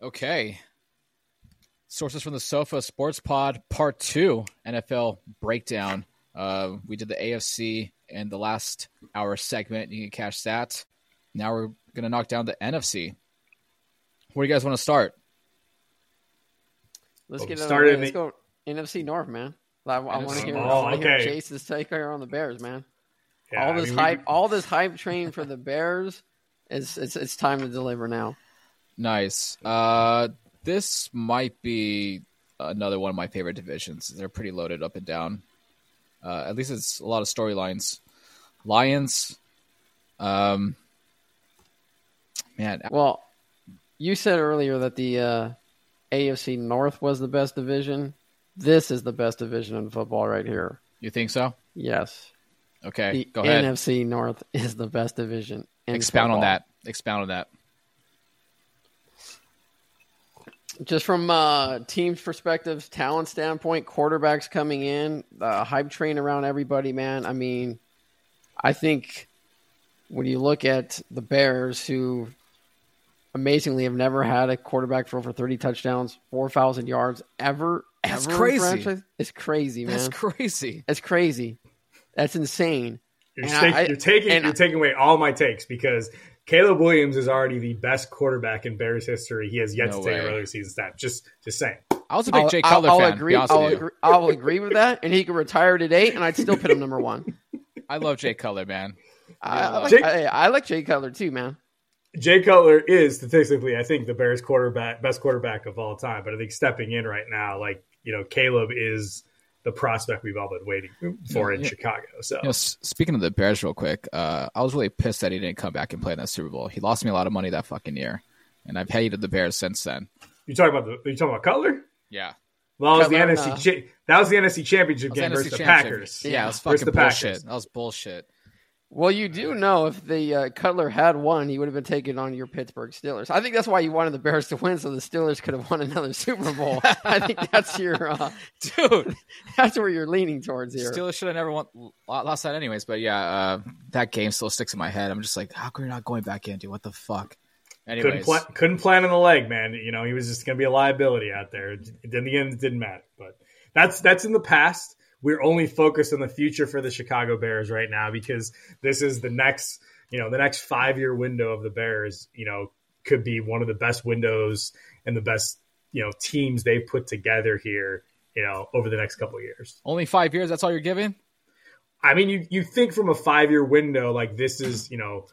Okay. Sources from the Sofa Sports Pod, Part 2, NFL Breakdown. We did the AFC in the last hour segment. You can catch that. Now we're going to knock down the NFC. Where do you guys want to start? Let's get started. Let's go NFC North, man. I want to hear Chase's take here on the Bears, man. Yeah, all this hype train for the Bears it's time to deliver now. Nice. This might be another one of my favorite divisions. They're pretty loaded up and down. At least it's a lot of storylines. Lions. Man. Well, you said earlier that the AFC North was the best division. This is the best division in football right here. You think so? Yes. Okay, go ahead. The NFC North is the best division in Expound football. Expound on that. Just from team's perspective, talent standpoint, quarterbacks coming in, the hype train around everybody, man. I mean, I think when you look at the Bears, who amazingly have never had a quarterback for over 30 touchdowns, 4,000 yards ever. That's crazy. It's crazy, man. That's crazy. It's crazy. That's insane. You're taking away all my takes because Caleb Williams is already the best quarterback in Bears history. He has yet to take a regular season snap. Just saying. I was a big Jay Cutler fan. I'll agree with that, and he could retire today, and I'd still put him number one. I love Jay Cutler, man. I like Jay Cutler too, man. Jay Cutler is statistically, I think, the Bears best quarterback of all time. But I think stepping in right now, Caleb is the prospect we've all been waiting for in Chicago. So, speaking of the Bears, real quick, I was really pissed that he didn't come back and play in that Super Bowl. He lost me a lot of money that fucking year, and I've hated the Bears since then. You talking about Cutler? Yeah. Well, that was the NFC Championship game versus the Packers. Yeah, it was fucking bullshit. That was bullshit. Well, you do know if the Cutler had won, he would have been taken on your Pittsburgh Steelers. I think that's why you wanted the Bears to win, so the Steelers could have won another Super Bowl. I think that's your dude. That's where you're leaning towards here. Steelers should have never lost that anyways. But yeah, that game still sticks in my head. I'm just like, how come you're not going back in, dude? What the fuck? Anyways. Couldn't plan on the leg, man. He was just going to be a liability out there. In the end, it didn't matter. But that's in the past. We're only focused on the future for the Chicago Bears right now because this is the next 5-year window of the Bears, could be one of the best windows and the best, teams they've put together here, over the next couple of years. Only 5 years. That's all you're giving? I mean, you think from a 5-year window, like this is,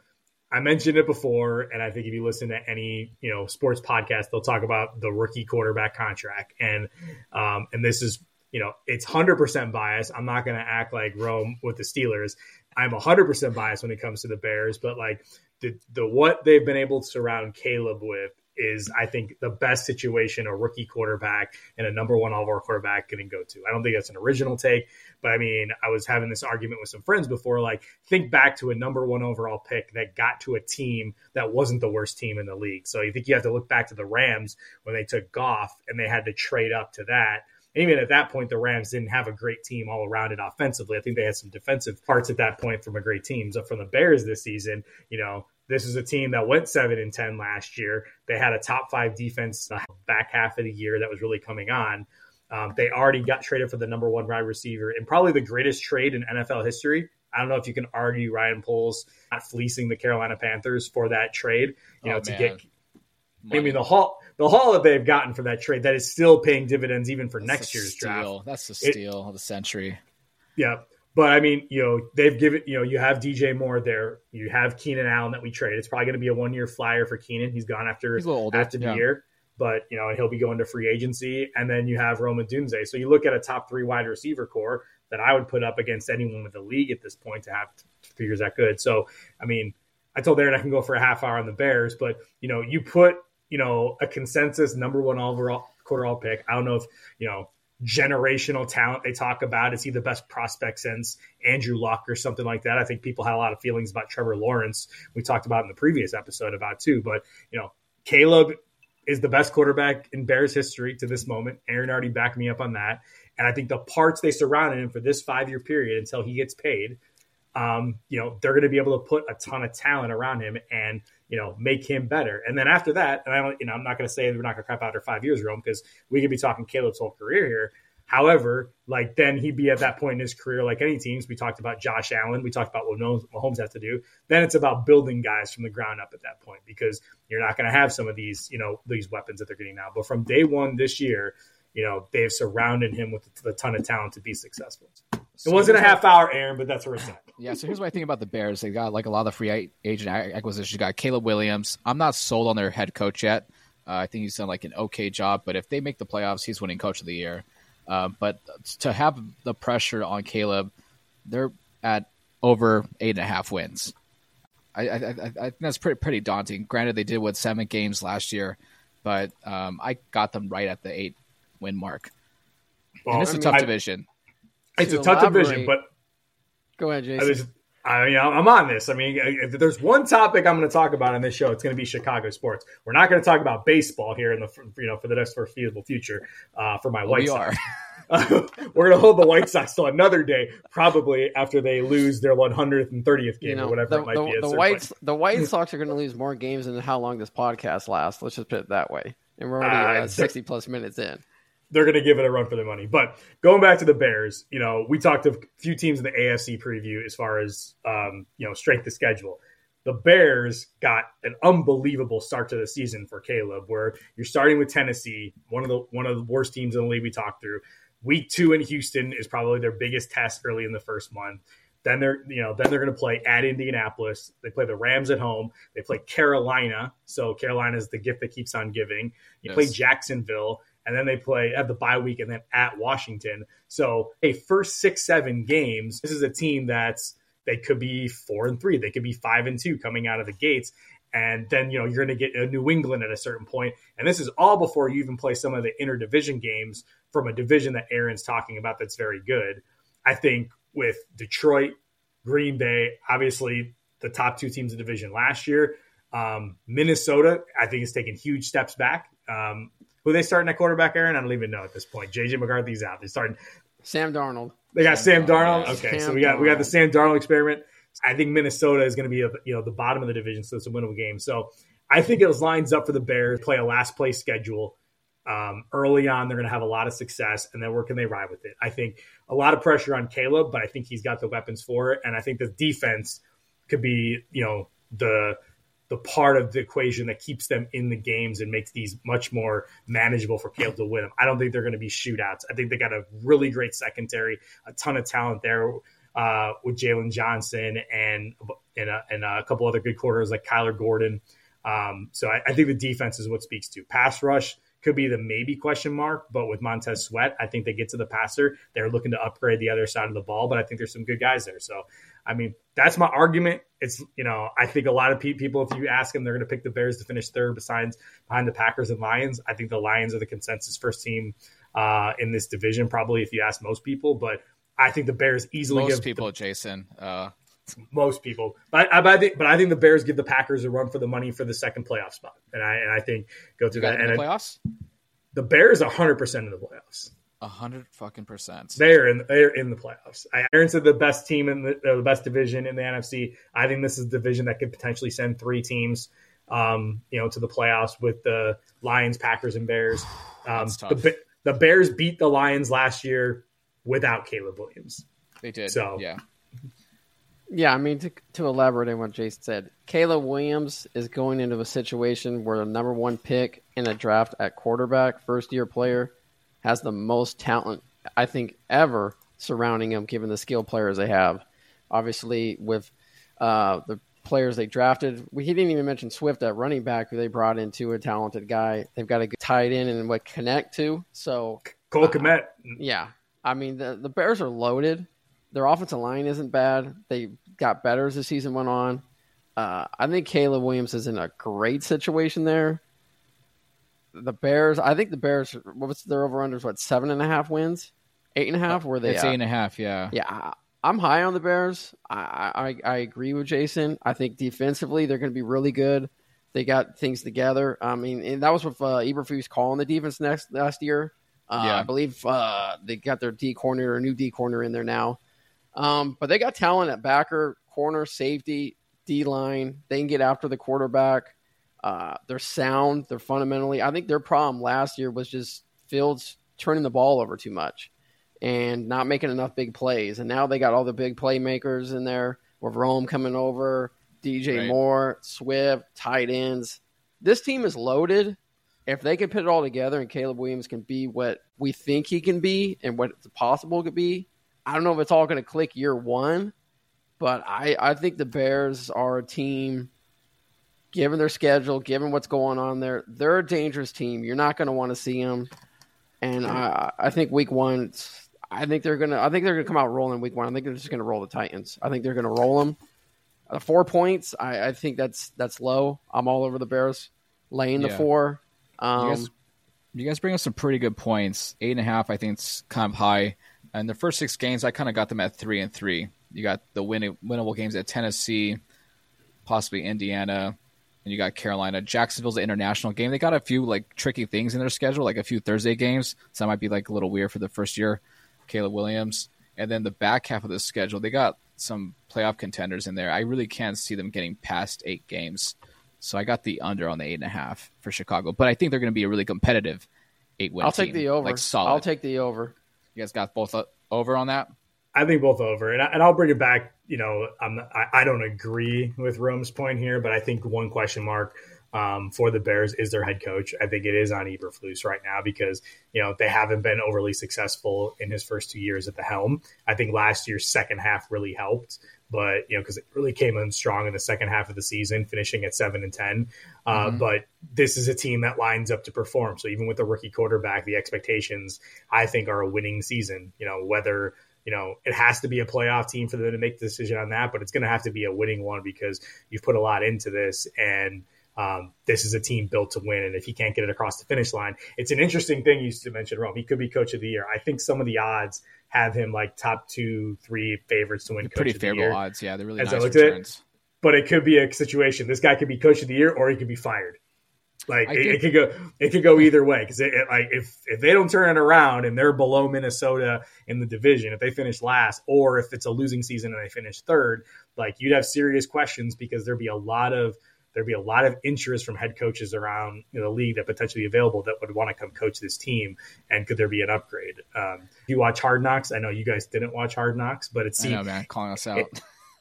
I mentioned it before, and I think if you listen to any, sports podcast, they'll talk about the rookie quarterback contract. And this is, it's 100% biased. I'm not going to act like Rome with the Steelers. I'm 100% biased when it comes to the Bears, but the what they've been able to surround Caleb with is, I think, the best situation a rookie quarterback and a number one overall quarterback can go to. I don't think that's an original take, but I mean, I was having this argument with some friends before, think back to a number one overall pick that got to a team that wasn't the worst team in the league. So you think you have to look back to the Rams when they took Goff and they had to trade up to that. And even at that point, the Rams didn't have a great team all around it offensively. I think they had some defensive parts at that point from a great team. So from the Bears this season, this is a team that went 7-10 last year. They had a top 5 defense back half of the year that was really coming on. They already got traded for the number one wide receiver and probably the greatest trade in NFL history. I don't know if you can argue Ryan Poles not fleecing the Carolina Panthers for that trade, get money. I mean, the haul that they've gotten for that trade, that is still paying dividends even for next year's draft. That's the steal of the century. Yeah. But I mean, they've given, you have DJ Moore there. You have Keenan Allen that we trade. It's probably going to be a 1-year flyer for Keenan. He's gone after the year, but and he'll be going to free agency. And then you have Rome Odunze. So you look at a top 3 wide receiver core that I would put up against anyone with the league at this point to have figures that good. So, I mean, I told Aaron I can go for a half hour on the Bears, but you put, a consensus number one overall pick. I don't know if, generational talent they talk about. Is he the best prospect since Andrew Luck or something like that? I think people had a lot of feelings about Trevor Lawrence. We talked about in the previous episode about too, but Caleb is the best quarterback in Bears history to this moment. Aaron already backed me up on that. And I think the parts they surrounded him for this 5-year period until he gets paid they're going to be able to put a ton of talent around him and, make him better. And then after that, and I'm not going to say we're not going to crap out after 5 years, Rome, because we could be talking Caleb's whole career here. However, then he'd be at that point in his career, like any teams. We talked about Josh Allen. We talked about what Mahomes has to do. Then it's about building guys from the ground up at that point, because you're not going to have some of these, these weapons that they're getting now. But from day one this year, they've surrounded him with a ton of talent to be successful. It wasn't a half hour, Aaron, but that's where it's at. Yeah, so here's what I think about the Bears. They got a lot of free agent acquisitions. You got Caleb Williams. I'm not sold on their head coach yet. I think he's done an okay job, but if they make the playoffs, he's winning coach of the year. But to have the pressure on Caleb, they're at over 8.5 wins. I think that's pretty daunting. Granted, they did win 7 games last year, but I got them right at the 8-win mark. Well, and it's a tough division. It's a tough division, but go ahead, Jason. I'm on this. If there's one topic I'm going to talk about on this show, it's going to be Chicago sports. We're not going to talk about baseball here in the for the next foreseeable future for my White Sox. We're going to hold the White Sox till another day, probably after they lose their 130th game or whatever it might be. The White Sox are going to lose more games than how long this podcast lasts. Let's just put it that way. And we're already 60 plus minutes in. They're going to give it a run for their money. But going back to the Bears, we talked to a few teams in the AFC preview as far as, strength of schedule. The Bears got an unbelievable start to the season for Caleb, where you're starting with Tennessee, one of the worst teams in the league we talked through. Week 2 in Houston is probably their biggest test early in the first month. Then they're going to play at Indianapolis. They play the Rams at home. They play Carolina. So Carolina is the gift that keeps on giving. You play Jacksonville. And then they play at the bye week and then at Washington. So, first 6-7 games, this is a team they could be 4-3. They could be 5-2 coming out of the gates. And then, you're going to get a New England at a certain point. And this is all before you even play some of the interdivision games from a division that Aaron's talking about that's very good. I think with Detroit, Green Bay, obviously the top 2 teams in the division last year. Minnesota, I think, is taking huge steps back. Who are they starting at quarterback, Aaron? I don't even know at this point. J.J. McCarthy's out. They're starting Sam Darnold. They got Sam Darnold. Yeah. Okay, Sam so we got the Sam Darnold experiment. I think Minnesota is going to be the bottom of the division, so it's a winnable game. So I think it lines up for the Bears, play a last place schedule. Early on, they're going to have a lot of success, and then where can they ride with it? I think a lot of pressure on Caleb, but I think he's got the weapons for it, and I think the defense could be the part of the equation that keeps them in the games and makes these much more manageable for Caleb to win them. I don't think they're going to be shootouts. I think they got a really great secondary, a ton of talent there with Jalen Johnson and a couple other good quarters like Kyler Gordon. So I think the defense is what speaks to. Pass rush could be the maybe question mark, but with Montez Sweat, I think they get to the passer. They're looking to upgrade the other side of the ball, but I think there's some good guys there. So, that's my argument. It's, I think a lot of people, if you ask them, they're going to pick the Bears to finish third behind the Packers and Lions. I think the Lions are the consensus first team in this division, probably, if you ask most people. But I think the Bears easily most people. But I think the Bears give the Packers a run for the money for the second playoff spot, and I think go through that. And the playoffs, the Bears 100% in the playoffs. 100%. They're in the playoffs. Aaron said the best team in the best division in the NFC. I think this is a division that could potentially send 3 teams, to the playoffs with the Lions, Packers, and Bears. The Bears beat the Lions last year without Caleb Williams. They did. So yeah. Yeah, to elaborate on what Jason said, Caleb Williams is going into a situation where the number 1 pick in a draft at quarterback, first-year player, has the most talent, I think, ever surrounding him, given the skill players they have. Obviously, with the players they drafted, he didn't even mention Swift at running back, who they brought into a talented guy. They've got a good tight end and what connect to. So Cole Kmet. Yeah. The Bears are loaded. Their offensive line isn't bad. They got better as the season went on. I think Caleb Williams is in a great situation there. The Bears, what's their over-unders, 7.5 wins? 8.5? Where they It's 8.5, yeah. Yeah, I'm high on the Bears. I agree with Jason. I think defensively they're going to be really good. They got things together. And that was with Eberflus calling the defense last year. I believe they got their new D corner in there now. But they got talent at backer, corner, safety, D-line. They can get after the quarterback. They're sound. They're fundamentally. I think their problem last year was just Fields turning the ball over too much and not making enough big plays. And now they got all the big playmakers in there with Rome coming over, DJ Moore, Swift, tight ends. This team is loaded. If they can put it all together and Caleb Williams can be what we think he can be and what it's possible to be, I don't know if it's all going to click year one, but I think the Bears are a team, given their schedule, given what's going on there, they're a dangerous team. You're not going to want to see them. And I think week one, I think they're going to come out rolling week one. I think they're just going to roll the Titans. I think they're going to roll them. 4 points, I think that's low. I'm all over the Bears laying the 4. You guys bring us some pretty good points. 8.5, I think it's kind of high. And the first 6 games, I kind of got them at 3-3. You got the winnable games at Tennessee, possibly Indiana, and you got Carolina. Jacksonville's an international game. They got a few like tricky things in their schedule, like a few Thursday games. So that might be like a little weird for the first year, Caleb Williams. And then the back half of the schedule, they got some playoff contenders in there. I really can't see them getting past 8 games. So I got the under on the 8.5 for Chicago. But I think they're going to be a really competitive 8-win I'll take the over. Like solid. I'll take the over. You guys got both over on that? I think both over. And I'll bring it back. You know, I don't agree with Rome's point here, but I think one question mark for the Bears is their head coach. I think it is on Eberflus right now because, you know, they haven't been overly successful in his first 2 years at the helm. I think last year's second half really helped, but, you know, because it really came in strong in the second half of the season, finishing at 7-10. But this is a team that lines up to perform. So even with the rookie quarterback, the expectations, I think, are a winning season. You know, whether, you know, it has to be a playoff team for them to make the decision on that, but it's going to have to be a winning one because you've put a lot into this and this is a team built to win. And if he can't get it across the finish line, it's an interesting thing you used to mention, Rome. He could be coach of the year. I think some of the odds have him like top 2-3 favorites to win coach pretty of the year. Pretty favorable odds. Yeah, they're really nice returns. But it could be a situation. This guy could be coach of the year or he could be fired. Like it could go either way because like if they don't turn it around and they're below Minnesota in the division, if they finish last, or if it's a losing season and they finish third, like you'd have serious questions because there'd be a lot of interest from head coaches around the league that potentially available that would want to come coach this team. And could there be an upgrade? You watch Hard Knocks? I know you guys didn't watch Hard Knocks, but it seems, I know, man, calling us out.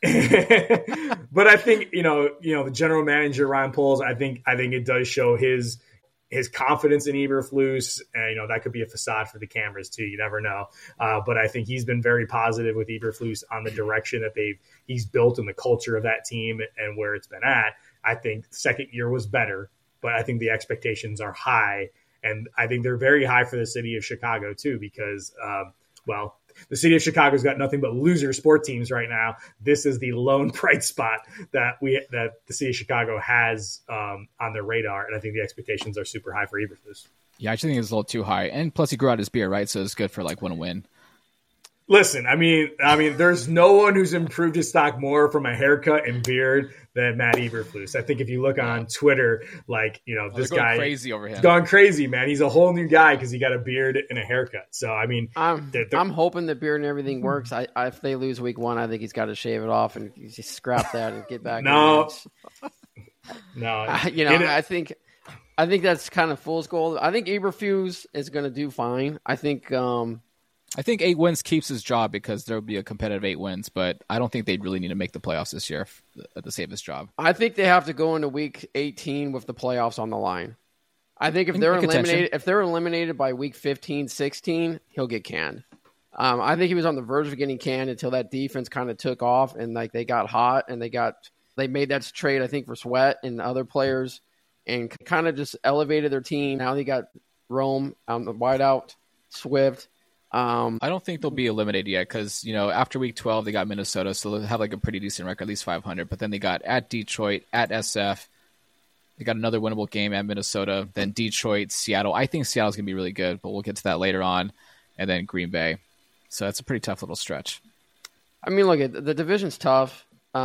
But I think you know the general manager Ryan Poles. I think it does show his confidence in Eberflus, and that could be a facade for the cameras too. You never know. But I think he's been very positive with Eberflus on the direction that he's built and the culture of that team and where it's been at. I think the second year was better, but I think the expectations are high, and I think they're very high for the city of Chicago too because the city of Chicago's got nothing but loser sport teams right now. This is the lone bright spot that the city of Chicago has on their radar, and I think the expectations are super high for Eberflus. Yeah, I actually think it's a little too high, and plus he grew out his beard, right? So it's good for like win-win. Listen, I mean, there's no one who's improved his stock more from a haircut and beard than Matt Eberflus. I think if you look on Twitter, this guy crazy over him. Gone crazy, man. He's a whole new guy because he got a beard and a haircut. So I mean, I'm hoping the beard and everything works. If they lose week one, I think he's got to shave it off and just scrap that and get back. No. I think that's kind of fool's gold. I think Eberflus is going to do fine. I think 8 wins keeps his job because there will be a competitive 8 wins, but I don't think they really need to make the playoffs this year to save his job. I think they have to go into week 18 with the playoffs on the line. I think if they're eliminated by week 15, 16, he'll get canned. I think he was on the verge of getting canned until that defense kind of took off and they got hot and they made that trade, I think, for Sweat and other players and kind of just elevated their team. Now they got Rome on the wideout, Swift. I don't think they'll be eliminated yet because, after week 12, they got Minnesota, so they'll have like a pretty decent record, at least 500. But then they got at Detroit, at SF. They got another winnable game at Minnesota, then Detroit, Seattle. I think Seattle's going to be really good, but we'll get to that later on. And then Green Bay. So that's a pretty tough little stretch. I mean, look, the division's tough.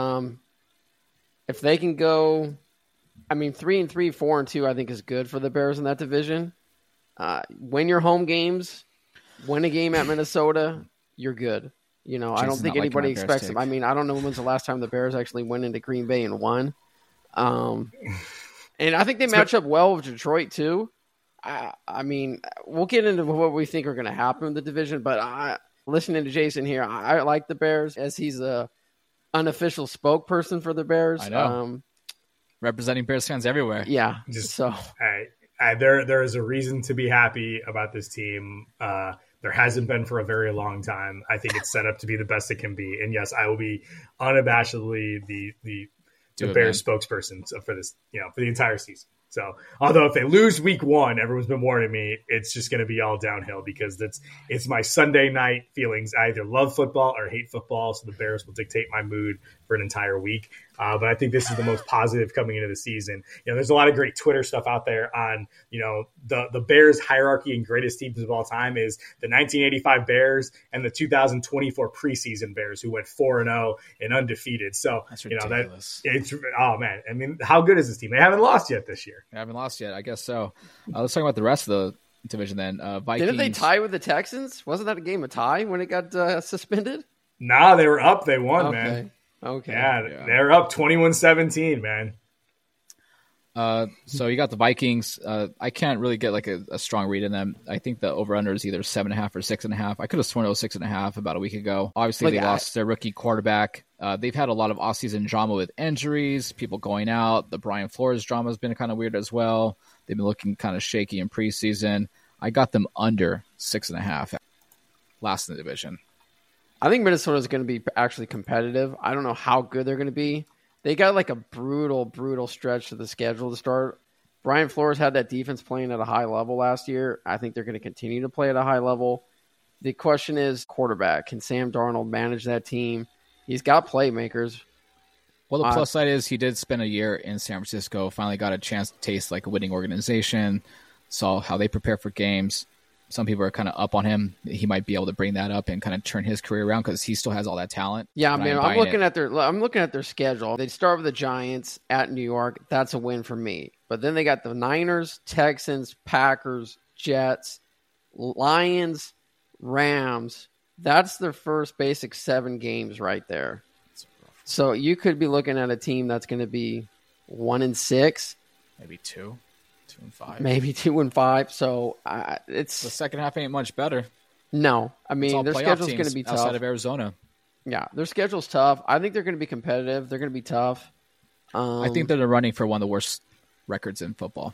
If they can go, 3-3, 4-2, I think is good for the Bears in that division. Win your home games. Win a game at Minnesota, you're good. You know, I Jason's don't think not liking anybody my Bears expects them. take. I mean, I don't know when's the last time the Bears actually went into Green Bay and won. And I think they match up well with Detroit too. I mean, we'll get into what we think are going to happen in the division, but listening to Jason here, I like the Bears as he's a unofficial spokesperson for the Bears. I know. Representing Bears fans everywhere. Yeah. There is a reason to be happy about this team. There hasn't been for a very long time. I think it's set up to be the best it can be. And yes, I will be unabashedly the Bears spokesperson for this, for the entire season. So, although if they lose week 1, everyone's been warning me, it's just going to be all downhill because it's my Sunday night feelings. I either love football or hate football, so the Bears will dictate my mood for an entire week. But I think this is the most positive coming into the season. There's a lot of great Twitter stuff out there on, the Bears hierarchy and greatest teams of all time is the 1985 Bears and the 2024 preseason Bears who went 4-0 and undefeated. So, that's ridiculous. Oh man. I mean, how good is this team? They haven't lost yet this year. They haven't lost yet. I guess so. Let's talk about the rest of the division then. Vikings. Didn't they tie with the Texans? Wasn't that a game of tie when it got suspended? Nah, they were up. They won, man. Okay. Yeah, they're up 21-17, man. So you got the Vikings. I can't really get like a strong read in them. I think the over-under is either 7.5 or 6.5. I could have sworn it was 6.5 about a week ago. Obviously, they lost their rookie quarterback. They've had a lot of off-season drama with injuries, people going out. The Brian Flores drama has been kind of weird as well. They've been looking kind of shaky in preseason. I got them under 6.5. Last in the division. I think Minnesota is going to be actually competitive. I don't know how good they're going to be. They got like a brutal stretch to the schedule to start. Brian Flores had that defense playing at a high level last year. I think they're going to continue to play at a high level. The question is quarterback. Can Sam Darnold manage that team? He's got playmakers. Well, the plus side is he did spend a year in San Francisco, finally got a chance to taste like a winning organization, saw how they prepare for games. Some people are kind of up on him. He might be able to bring that up and kind of turn his career around because he still has all that talent. Yeah, man. I'm looking at their schedule. They start with the Giants at New York. That's a win for me. But then they got the Niners, Texans, Packers, Jets, Lions, Rams. That's their first basic 7 games right there. So you could be looking at a team that's going to be 1-6, maybe 2-5, maybe 2-5. So it's the second half ain't much better. No, I mean their schedule's going to be tough outside of Arizona. Yeah, their schedule's tough. I think they're going to be competitive. They're going to be tough. I think they're running for one of the worst records in football.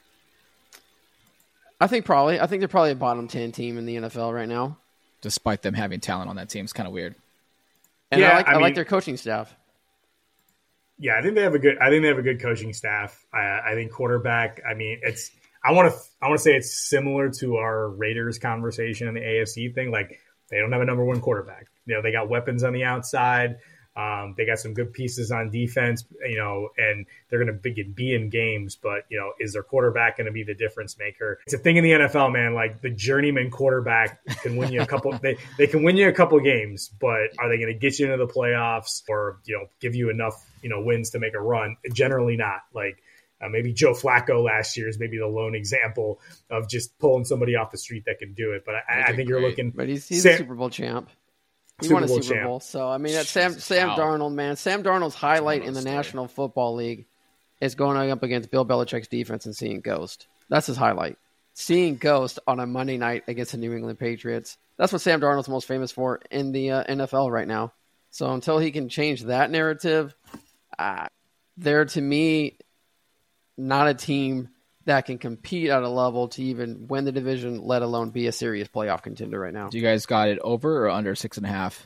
I think they're probably a bottom 10 team in the NFL right now, despite them having talent on that team. It's kind of weird. And I like their coaching staff. Yeah, I think they have a good coaching staff. I think quarterback. I mean, I want to say it's similar to our Raiders conversation in the AFC thing. Like they don't have a number 1 quarterback. They got weapons on the outside. They got some good pieces on defense. And they're going to be in games. But is their quarterback going to be the difference maker? It's a thing in the NFL, man. Like the journeyman quarterback can win you a couple. They can win you a couple games, but are they going to get you into the playoffs or give you enough wins to make a run? Generally not. Like maybe Joe Flacco last year is maybe the lone example of just pulling somebody off the street that can do it. But I think you're looking. But he's a Super Bowl champ. He won a Super Bowl. So, I mean, that's Sam Darnold, man. Sam Darnold's highlight in the National Football League is going up against Bill Belichick's defense and seeing Ghost. That's his highlight. Seeing Ghost on a Monday night against the New England Patriots. That's what Sam Darnold's most famous for in the NFL right now. So until he can change that narrative, they're, to me, not a team that can compete at a level to even win the division, let alone be a serious playoff contender right now. Do you guys got it over or under 6.5?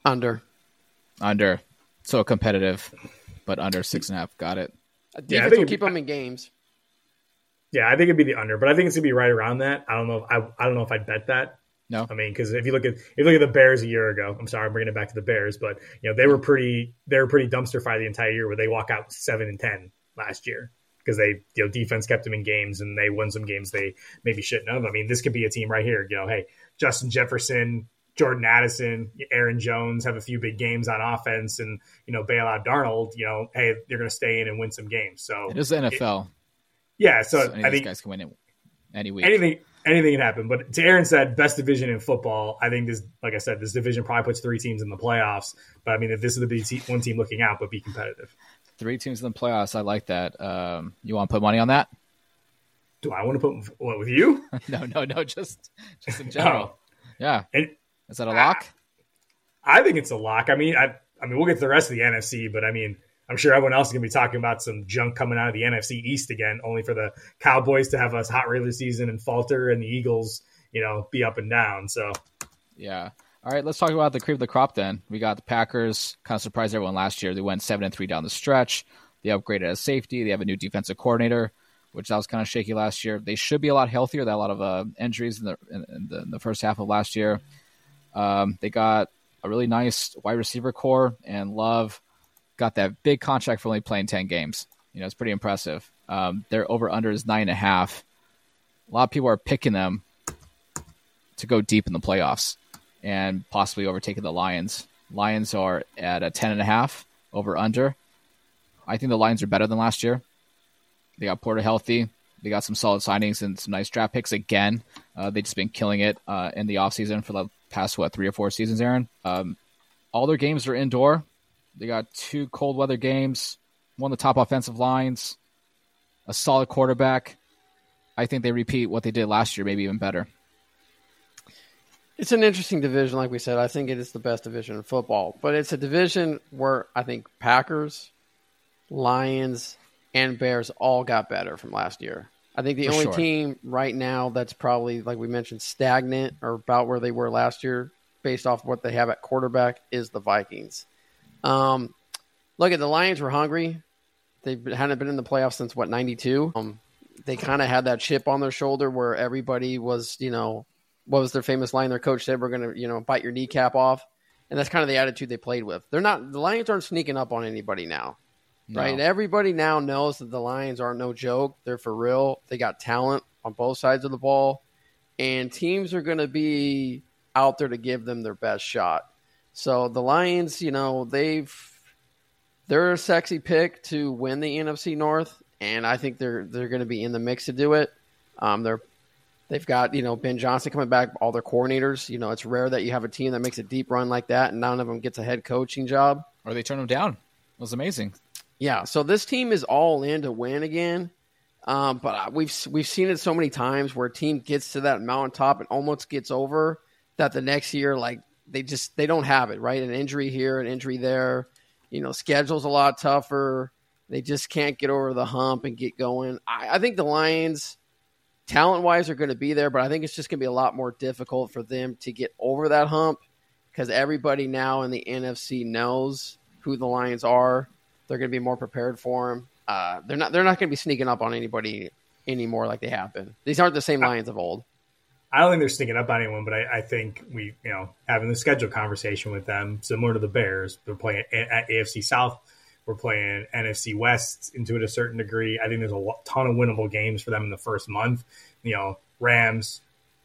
Under. So competitive, but under 6.5. Got it. Defense will keep them in games. Yeah, I think it'd be the under, but I think it's gonna be right around that. I don't know if I'd bet that. No, I mean, because if you look at the Bears a year ago, I'm sorry, I'm bringing it back to the Bears, but they were pretty dumpster fire the entire year where they walk out 7-10 last year. Because they, defense kept them in games and they won some games they maybe shouldn't have. I mean, this could be a team right here. Hey, Justin Jefferson, Jordan Addison, Aaron Jones have a few big games on offense and, bail out Darnold, hey, they're going to stay in and win some games. So it is the NFL. So I think these guys can win it any week. anything can happen. But to Aaron said, best division in football. I think this, like I said, this division probably puts 3 teams in the playoffs. But I mean, if this is the one team looking out, but be competitive. 3 teams in the playoffs. I like that. You want to put money on that? Do I want to put what with you? No. Just in general. Oh. Yeah. And, is that a lock? I think it's a lock. I mean, we'll get to the rest of the NFC, but I mean, I'm sure everyone else is going to be talking about some junk coming out of the NFC East again, only for the Cowboys to have a hot regular season and falter, and the Eagles, be up and down. So, yeah. All right, let's talk about the cream of the crop then. We got the Packers, kind of surprised everyone last year. They went 7-3 down the stretch. They upgraded as safety. They have a new defensive coordinator, which that was kind of shaky last year. They should be a lot healthier. They had a lot of injuries in the first half of last year. They got a really nice wide receiver core, and Love got that big contract for only playing 10 games. It's pretty impressive. Their over-under is 9.5. A lot of people are picking them to go deep in the playoffs and possibly overtaking the Lions. Lions are at a 10.5 over-under. I think the Lions are better than last year. They got Porter healthy. They got some solid signings and some nice draft picks again. They've just been killing it in the offseason for the past, 3 or 4 seasons, Aaron. All their games are indoor. They got 2 cold weather games, one of the top offensive lines, a solid quarterback. I think they repeat what they did last year, maybe even better. It's an interesting division, like we said. I think it is the best division in football. But it's a division where I think Packers, Lions, and Bears all got better from last year. I think the only team right now that's probably, like we mentioned, stagnant or about where they were last year based off what they have at quarterback is the Vikings. Look at the Lions were hungry. They hadn't been in the playoffs since 92. They kind of had that chip on their shoulder where everybody was, what was their famous line? Their coach said, "We're going to, bite your kneecap off." And that's kind of the attitude they played with. The Lions aren't sneaking up on anybody now, right? Everybody now knows that the Lions aren't no joke. They're for real. They got talent on both sides of the ball, and teams are going to be out there to give them their best shot. So the Lions, they're a sexy pick to win the NFC North, and I think they're going to be in the mix to do it. They've got Ben Johnson coming back, all their coordinators. It's rare that you have a team that makes a deep run like that, and none of them gets a head coaching job. Or they turn them down. It was amazing. Yeah, so this team is all in to win again. But we've seen it so many times where a team gets to that mountaintop and almost gets over that the next year, they don't have it, right? An injury here, an injury there. Schedule's a lot tougher. They just can't get over the hump and get going. I think the Lions, talent-wise, are going to be there, but I think it's just going to be a lot more difficult for them to get over that hump because everybody now in the NFC knows who the Lions are. They're going to be more prepared for them. They're not going to be sneaking up on anybody anymore like they have been. These aren't the same Lions of old. I don't think they're sneaking up on anyone, but I think we, having the schedule conversation with them, similar to the Bears, they're playing at AFC South. We're playing NFC West into it a certain degree. I think there's a ton of winnable games for them in the first month. Rams,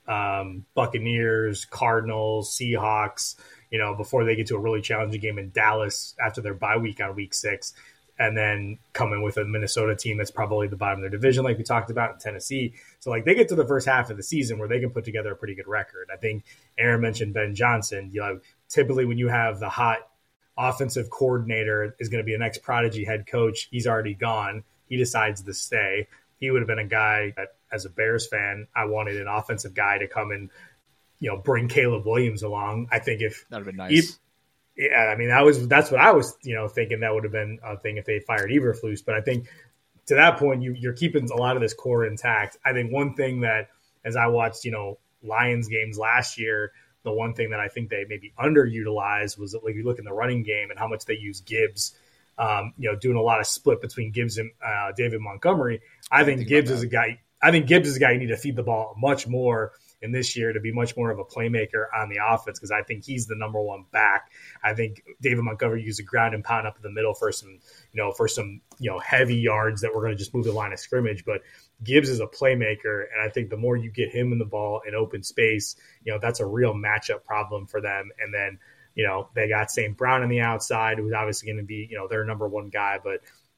Buccaneers, Cardinals, Seahawks, before they get to a really challenging game in Dallas after their bye week on week 6. And then coming with a Minnesota team that's probably the bottom of their division, like we talked about in Tennessee. So, they get to the first half of the season where they can put together a pretty good record. I think Aaron mentioned Ben Johnson. Typically when you have the hot offensive coordinator is going to be the next prodigy head coach, he's already gone. He decides to stay. He would have been a guy that, as a Bears fan, I wanted an offensive guy to come and, bring Caleb Williams along. I think if that would have been nice. Yeah, I mean, that's what I was, thinking that would have been a thing if they fired Eberflus. But I think to that point, you're keeping a lot of this core intact. I think one thing that, as I watched, Lions games last year, the one thing that I think they maybe underutilized was that, you look in the running game and how much they use Gibbs, doing a lot of split between Gibbs and David Montgomery. I think Gibbs is a guy you need to feed the ball much more in this year to be much more of a playmaker on the offense, because I think he's the number one back. I think David Montgomery used the ground and pound up in the middle for some heavy yards that we're going to just move the line of scrimmage. But Gibbs is a playmaker, and I think the more you get him in the ball in open space, that's a real matchup problem for them. And then, they got St. Brown on the outside, who's obviously going to be, their number one guy, but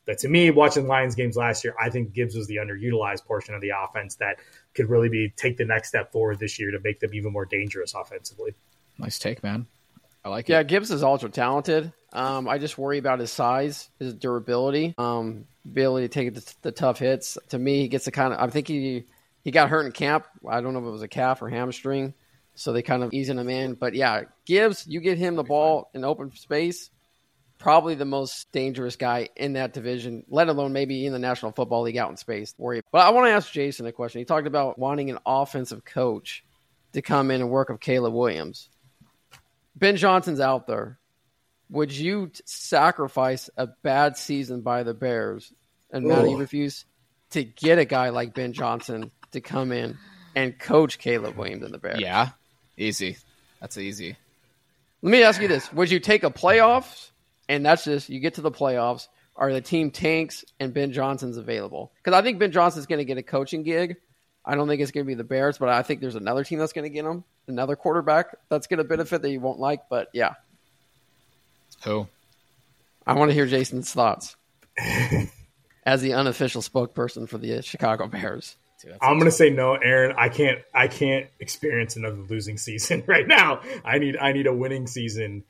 But to me, watching Lions games last year, I think Gibbs was the underutilized portion of the offense that could really take the next step forward this year to make them even more dangerous offensively. Nice take, man. I like it. Yeah, Gibbs is ultra talented. I just worry about his size, his durability, ability to take the tough hits. To me, he gets the kind of. I think he got hurt in camp. I don't know if it was a calf or hamstring, so they kind of easing him in. But yeah, Gibbs, you get him the ball in open space, probably the most dangerous guy in that division, let alone maybe in the National Football League out in space. Worry. But I want to ask Jason a question. He talked about wanting an offensive coach to come in and work with Caleb Williams. Ben Johnson's out there. Would you sacrifice a bad season by the Bears and Matt Eberflus to get a guy like Ben Johnson to come in and coach Caleb Williams and the Bears? Yeah, easy. That's easy. Let me ask you this. Would you take a playoffs, and that's just you get to the playoffs, or the team tanks and Ben Johnson's available? Because I think Ben Johnson's going to get a coaching gig. I don't think it's going to be the Bears, but I think there's another team that's going to get him, another quarterback that's going to benefit that you won't like. But yeah. Who? I want to hear Jason's thoughts as the unofficial spokesperson for the Chicago Bears. Dude, I'm going to say no, Aaron. I can't experience another losing season right now. I need a winning season.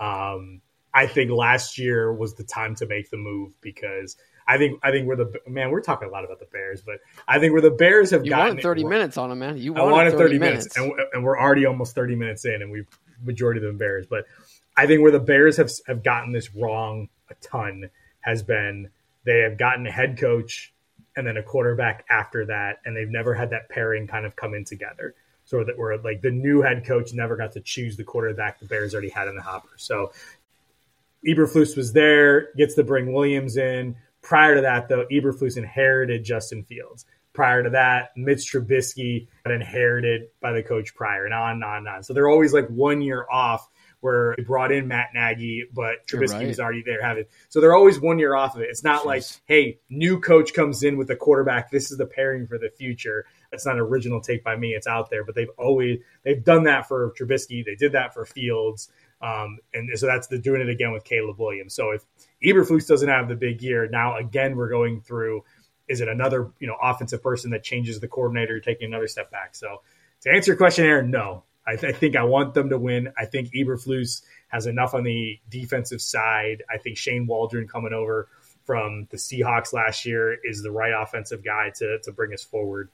I think last year was the time to make the move because I think we're talking a lot about the Bears, but I think where the Bears have gotten 30 minutes on them, man. I wanted 30 minutes, and we're already almost 30 minutes in, and we've majority of them Bears, but I think where the Bears have gotten this wrong a ton has been they have gotten a head coach and then a quarterback after that, and they've never had that pairing kind of come in together. So that where like the new head coach never got to choose the quarterback the Bears already had in the hopper. So Eberflus was there, gets to bring Williams in. Prior to that, though, Eberflus inherited Justin Fields. Prior to that, Mitch Trubisky got inherited by the coach prior, and on. So they're always like 1 year off where they brought in Matt Nagy, but Trubisky was already there. So they're always 1 year off of it. It's not like, hey, new coach comes in with a quarterback. This is the pairing for the future. It's not an original take by me. It's out there. But they've done that for Trubisky. They did that for Fields. And so they're doing it again with Caleb Williams. So if Eberflus doesn't have the big year, now again we're going through, is it another offensive person that changes the coordinator, taking another step back? So to answer your question, Aaron, no. I think I want them to win. I think Eberflus has enough on the defensive side. I think Shane Waldron coming over from the Seahawks last year is the right offensive guy to bring us forward.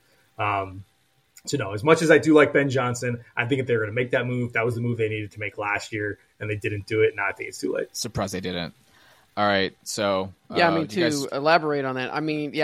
So no, as much as I do like Ben Johnson, I think if they're going to make that move, that was the move they needed to make last year, and they didn't do it. Now I think it's too late. Surprised they didn't. All right, so elaborate on that.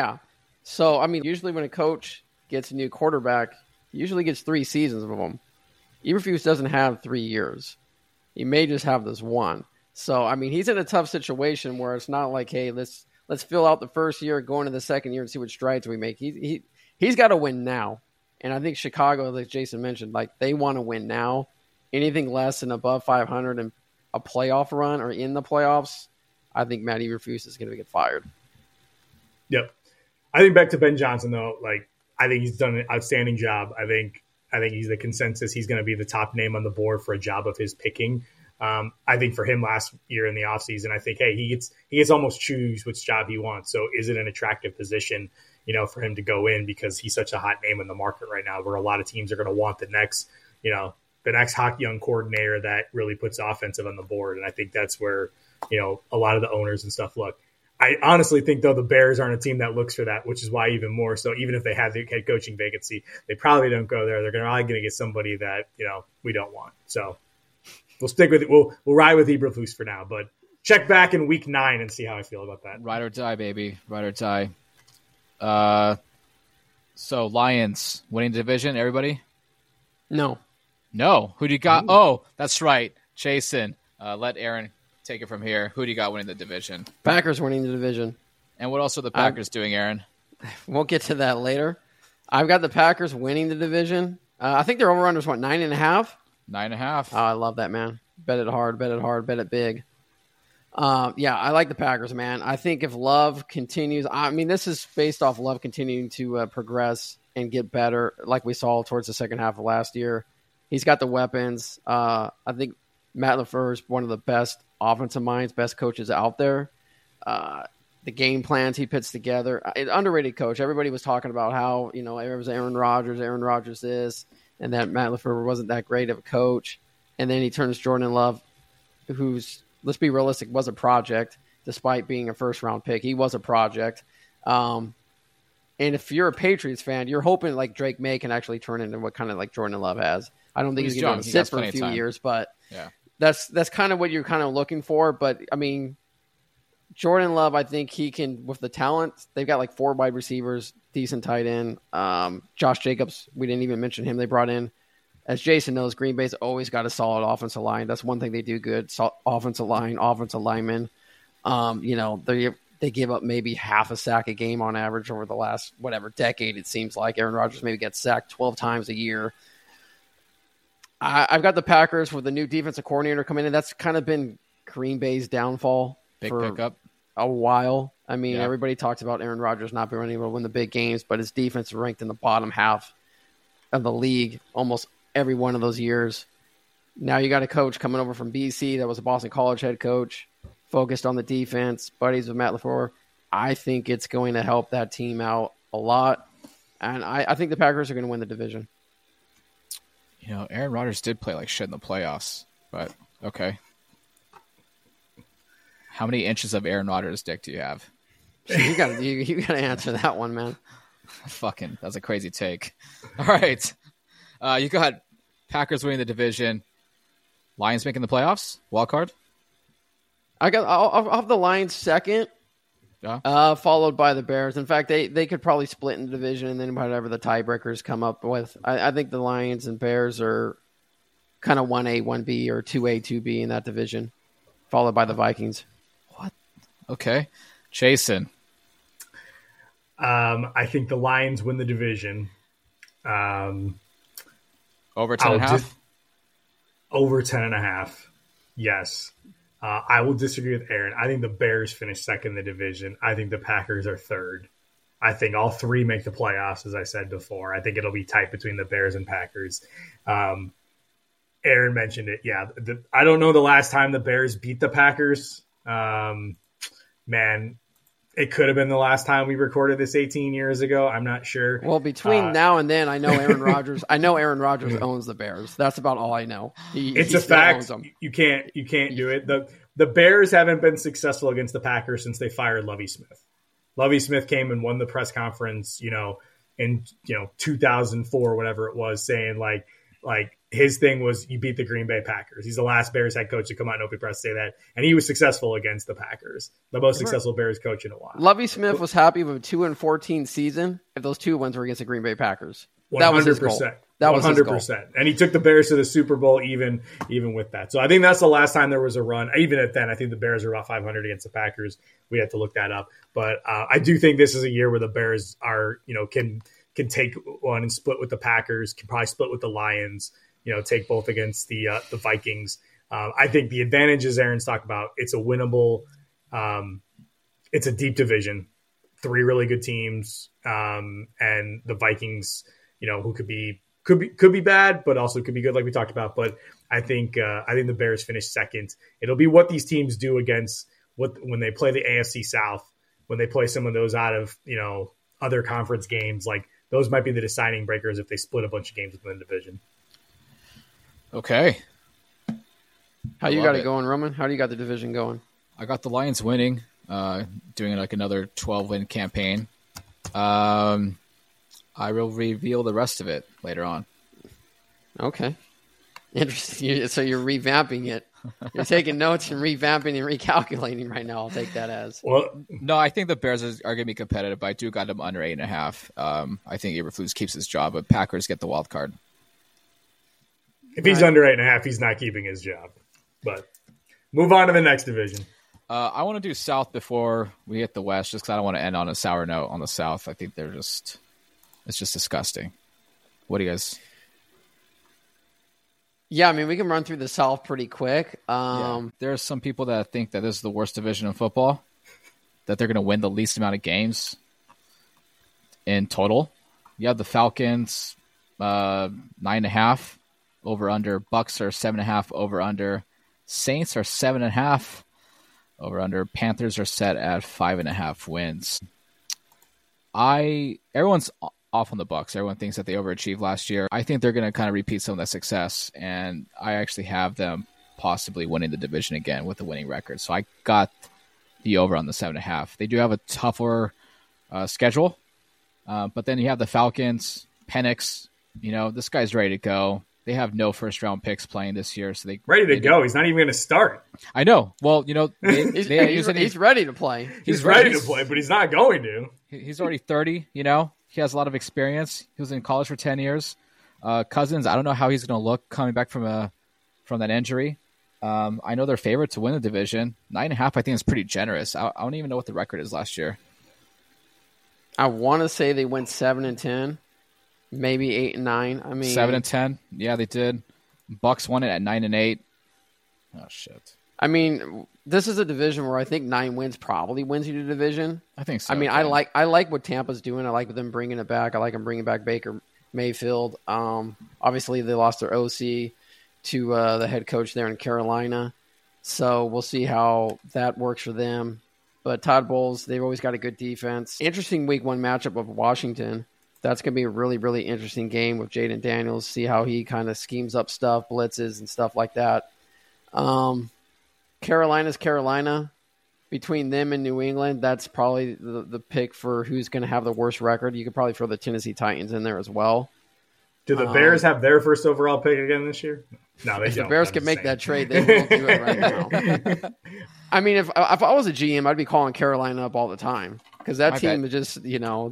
So usually when a coach gets a new quarterback, he usually gets 3 seasons of them. Eberflus doesn't have 3 years. He may just have this one. So he's in a tough situation where it's not like, hey, let's fill out the first year, go into the second year, and see what strides we make. He's got to win now. And I think Chicago, like Jason mentioned, like they want to win now. Anything less than above 500 and a playoff run or in the playoffs, I think Matt Eberflus is going to get fired. Yep. I think back to Ben Johnson, though, like I think he's done an outstanding job. I think he's the consensus. He's going to be the top name on the board for a job of his picking. I think for him last year in the offseason, I think, hey, he gets almost choose which job he wants. So is it an attractive position, for him to go in because he's such a hot name in the market right now where a lot of teams are going to want the next hot young coordinator that really puts offensive on the board. And I think that's where, a lot of the owners and stuff look. I honestly think, though, the Bears aren't a team that looks for that, which is why even more so, even if they have the head coaching vacancy, they probably don't go there. They're probably going to get somebody that, we don't want. So we'll stick with it. We'll ride with Eberflus for now, but check back in week 9 and see how I feel about that. Ride or die, baby. Ride or die. So Lions winning the division, everybody? No. Who do you got? Ooh. Oh, that's right. Jason, let Aaron take it from here. Who do you got winning the division? Packers winning the division. And what else are the Packers doing, Aaron? We'll get to that later. I've got the Packers winning the division. I think their over-under is 9.5? 9.5. Oh, I love that, man. Bet it hard, bet it big. I like the Packers, man. I think if Love continues, this is based off Love continuing to progress and get better, like we saw towards the second half of last year. He's got the weapons. I think Matt LaFleur is one of the best offensive minds, best coaches out there. the game plans he puts together. Underrated coach. Everybody was talking about how, it was Aaron Rodgers this, and that Matt LaFleur wasn't that great of a coach. And then he turns Jordan Love, who's, let's be realistic, was a project, despite being a first-round pick. He was a project. And if you're a Patriots fan, you're hoping like Drake May can actually turn into what kind of like Jordan Love has. I don't think he's going to sit for a few years, but that's kind of what you're kind of looking for. But, I mean, Jordan Love, I think he can, with the talent, they've got like 4 wide receivers, decent tight end. Josh Jacobs, we didn't even mention him. They brought in, as Jason knows, Green Bay's always got a solid offensive line. That's one thing they do good, offensive linemen. They give up maybe half a sack a game on average over the last, decade it seems like. Aaron Rodgers maybe gets sacked 12 times a year. I've got the Packers with the new defensive coordinator coming in. That's kind of been Green Bay's downfall. Big pickup. A while. I mean, everybody talks about Aaron Rodgers not being able to win the big games, but his defense is ranked in the bottom half of the league almost every one of those years. Now you got a coach coming over from BC that was a Boston College head coach, focused on the defense, buddies with Matt LaFleur. I think it's going to help that team out a lot, and I think the Packers are going to win the division. Aaron Rodgers did play like shit in the playoffs, but okay. How many inches of Aaron Rodgers' dick do you have? You got to answer that one, man. Fucking, that's a crazy take. All right, you got Packers winning the division. Lions making the playoffs. Wild card. I'll have the Lions second, followed by the Bears. In fact, they could probably split in the division, and then whatever the tiebreakers come up with. I think the Lions and Bears are kind of 1A, 1B, or 2A, 2B in that division, followed by the Vikings. What? Okay. Jason. I think the Lions win the division. Over 10.5? Over 10.5. Yes. I will disagree with Aaron. I think the Bears finish second in the division. I think the Packers are third. I think all 3 make the playoffs, as I said before. I think it'll be tight between the Bears and Packers. Aaron mentioned it. Yeah. I don't know the last time the Bears beat the Packers. Man, it could have been the last time we recorded this 18 years ago. I'm not sure. Well, between now and then, I know Aaron Rodgers owns the Bears. That's about all I know. It's a fact. You can't do it. The Bears haven't been successful against the Packers since they fired Lovie Smith. Lovie Smith came and won the press conference, in 2004, whatever it was, saying like his thing was you beat the Green Bay Packers. He's the last Bears head coach to come out and open press say that, and he was successful against the Packers, the most successful Bears coach in a while. Lovie Smith was happy with a 2-14 season if those 2 wins were against the Green Bay Packers. 100%. That was his goal. That was 100%. His goal. And he took the Bears to the Super Bowl even with that. So I think that's the last time there was a run. Even at then, I think the Bears were about 500 against the Packers. We had to look that up. But I do think this is a year where the Bears are, can take one and split with the Packers, can probably split with the Lions, take both against the Vikings. I think the advantages Aaron's talked about, it's a winnable, it's a deep division, 3 really good teams, and the Vikings, who could be bad, but also could be good, like we talked about. But I think the Bears finish second. It'll be what these teams do against when they play the AFC South, when they play some of those out of other conference games. Like those might be the deciding breakers if they split a bunch of games within the division. Okay. How you got it going, Roman? How do you got the division going? I got the Lions winning, doing like another 12-win campaign. I will reveal the rest of it later on. Okay. Interesting. So you're revamping it. You're taking notes and revamping and recalculating right now. I'll take that as. Well, no, I think the Bears are going to be competitive, but I do got them under 8.5. I think Eberflus keeps his job, but Packers get the wild card. If he's under 8.5, he's not keeping his job. But move on to the next division. I want to do South before we hit the West, just because I don't want to end on a sour note on the South. I think it's just disgusting. What do you guys? Yeah, I mean, we can run through the South pretty quick. There are some people that think that this is the worst division in football, that they're going to win the least amount of games in total. You have the Falcons, 9.5 over under. Bucks are 7.5 over under. Saints are 7.5. over under. Panthers are set at 5.5 wins. Everyone's off on the Bucks. Everyone thinks that they overachieved last year. I think they're going to kind of repeat some of that success, and I actually have them possibly winning the division again with a winning record. So I got the over on the 7.5. They do have a tougher schedule, but then you have the Falcons, Penix. This guy's ready to go. They have no first-round picks playing this year, so ready to go. He's not even going to start. I know. Well, he's ready to play. He's ready to play, but he's not going to. He's already 30. He has a lot of experience. He was in college for 10 years. Cousins, I don't know how he's going to look coming back from that injury. I know they're favored to win the division. 9.5, I think, is pretty generous. I don't even know what the record is last year. I want to say they went 7-10. Maybe 8-9. I mean, 7-10. Yeah, they did. Bucks won it at 9-8. Oh shit. I mean, this is a division where I think 9 wins probably wins you the division. I think so. I mean, I like what Tampa's doing. I like them bringing it back. I like them bringing back Baker Mayfield. Obviously, they lost their OC to the head coach there in Carolina, so we'll see how that works for them. But Todd Bowles, they've always got a good defense. Interesting Week 1 matchup of Washington. That's going to be a really, really interesting game with Jaden Daniels, see how he kind of schemes up stuff, blitzes and stuff like that. Carolina's Carolina. Between them and New England, that's probably the pick for who's going to have the worst record. You could probably throw the Tennessee Titans in there as well. Do the Bears have their first overall pick again this year? No, they don't. If the Bears could make that trade, they won't do it right now. I mean, if I was a GM, I'd be calling Carolina up all the time because that team is just,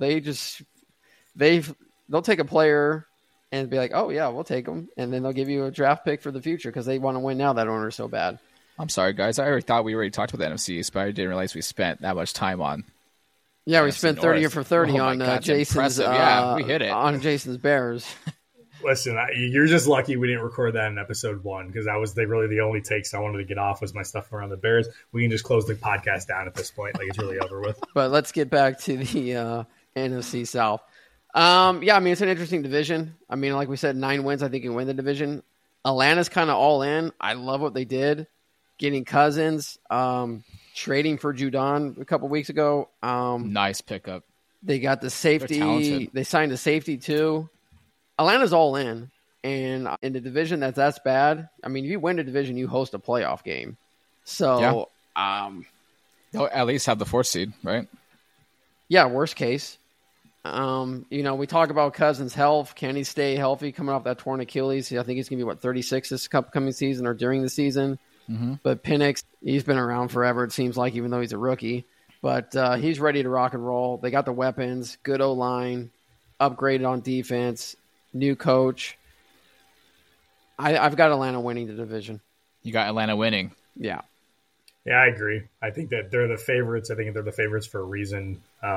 they'll take a player and be like, oh, yeah, we'll take them. And then they'll give you a draft pick for the future because they want to win now. That owner's so bad. I'm sorry, guys. I already thought we already talked about the NFC East, but I didn't realize we spent that much time on. Yeah, we spent 30 for 30 on Jason's. Yeah, we hit it. On Jason's Bears. Listen, you're just lucky we didn't record that in episode 1 because that was really the only takes I wanted to get off was my stuff around the Bears. We can just close the podcast down at this point. Like, it's really over with. But let's get back to the NFC South. Yeah, I mean, it's an interesting division. I mean, like we said, 9 wins, I think you can win the division. Atlanta's kind of all in. I love what they did. Getting Cousins, trading for Judon a couple weeks ago. Nice pickup. They got the safety. They signed a safety too. Atlanta's all in. And in the division that's bad. I mean, if you win the division, you host a playoff game. So, they'll at least have the 4th seed, right? Yeah, worst case. We talk about Cousins' health. Can he stay healthy coming off that torn Achilles? I think he's going to be, 36 this upcoming season or during the season. Mm-hmm. But Penix, he's been around forever, it seems like, even though he's a rookie. But he's ready to rock and roll. They got the weapons, good O-line, upgraded on defense, new coach. I've got Atlanta winning the division. You got Atlanta winning? Yeah. Yeah, I agree. I think that they're the favorites. I think they're the favorites for a reason.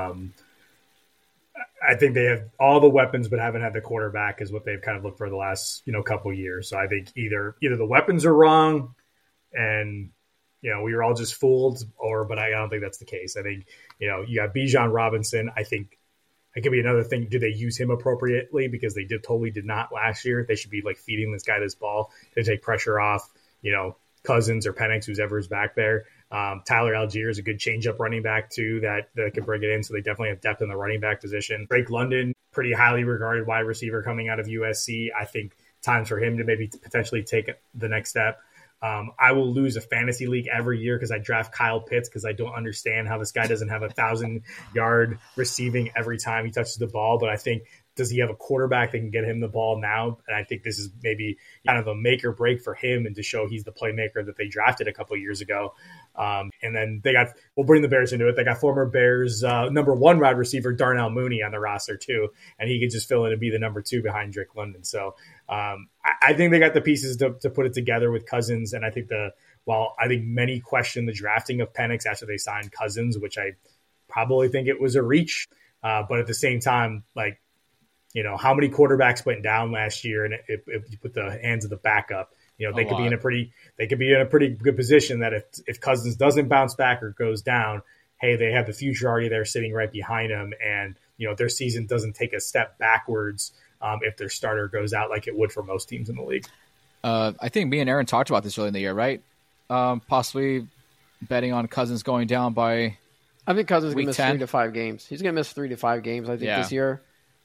I think they have all the weapons, but haven't had the quarterback is what they've kind of looked for the last, couple of years. So I think either the weapons are wrong and, we were all just fooled but I don't think that's the case. I think, you got Bijan Robinson. I think it could be another thing. Do they use him appropriately? Because they totally did not last year. They should be feeding this guy this ball to take pressure off, Cousins or Penix, who's ever is back there. Tyler Algier is a good change-up running back, too, that can bring it in. So they definitely have depth in the running back position. Drake London, pretty highly regarded wide receiver coming out of USC. I think times for him to maybe potentially take the next step. I will lose a fantasy league every year because I draft Kyle Pitts because I don't understand how this guy doesn't have 1,000-yard receiving every time he touches the ball. But I think, does he have a quarterback that can get him the ball now? And I think this is maybe kind of a make or break for him and to show he's the playmaker that they drafted a couple of years ago. And then we'll bring the Bears into it. They got former Bears number 1 wide receiver Darnell Mooney on the roster too. And he could just fill in and be the number 2 behind Drake London. So I think they got the pieces to put it together with Cousins. And I think while I think many question the drafting of Penix after they signed Cousins, which I probably think it was a reach. But at the same time, how many quarterbacks went down last year, and if you put the hands of the backup, they could be in a pretty good position that if Cousins doesn't bounce back or goes down, hey, they have the future already there sitting right behind them, and their season doesn't take a step backwards if their starter goes out like it would for most teams in the league. I think me and Aaron talked about this early in the year, right? Possibly betting on Cousins going down by I think Cousins is going to miss 10? 3 to 5 games. He's going to miss 3 to 5 games, I think, Yeah. this year.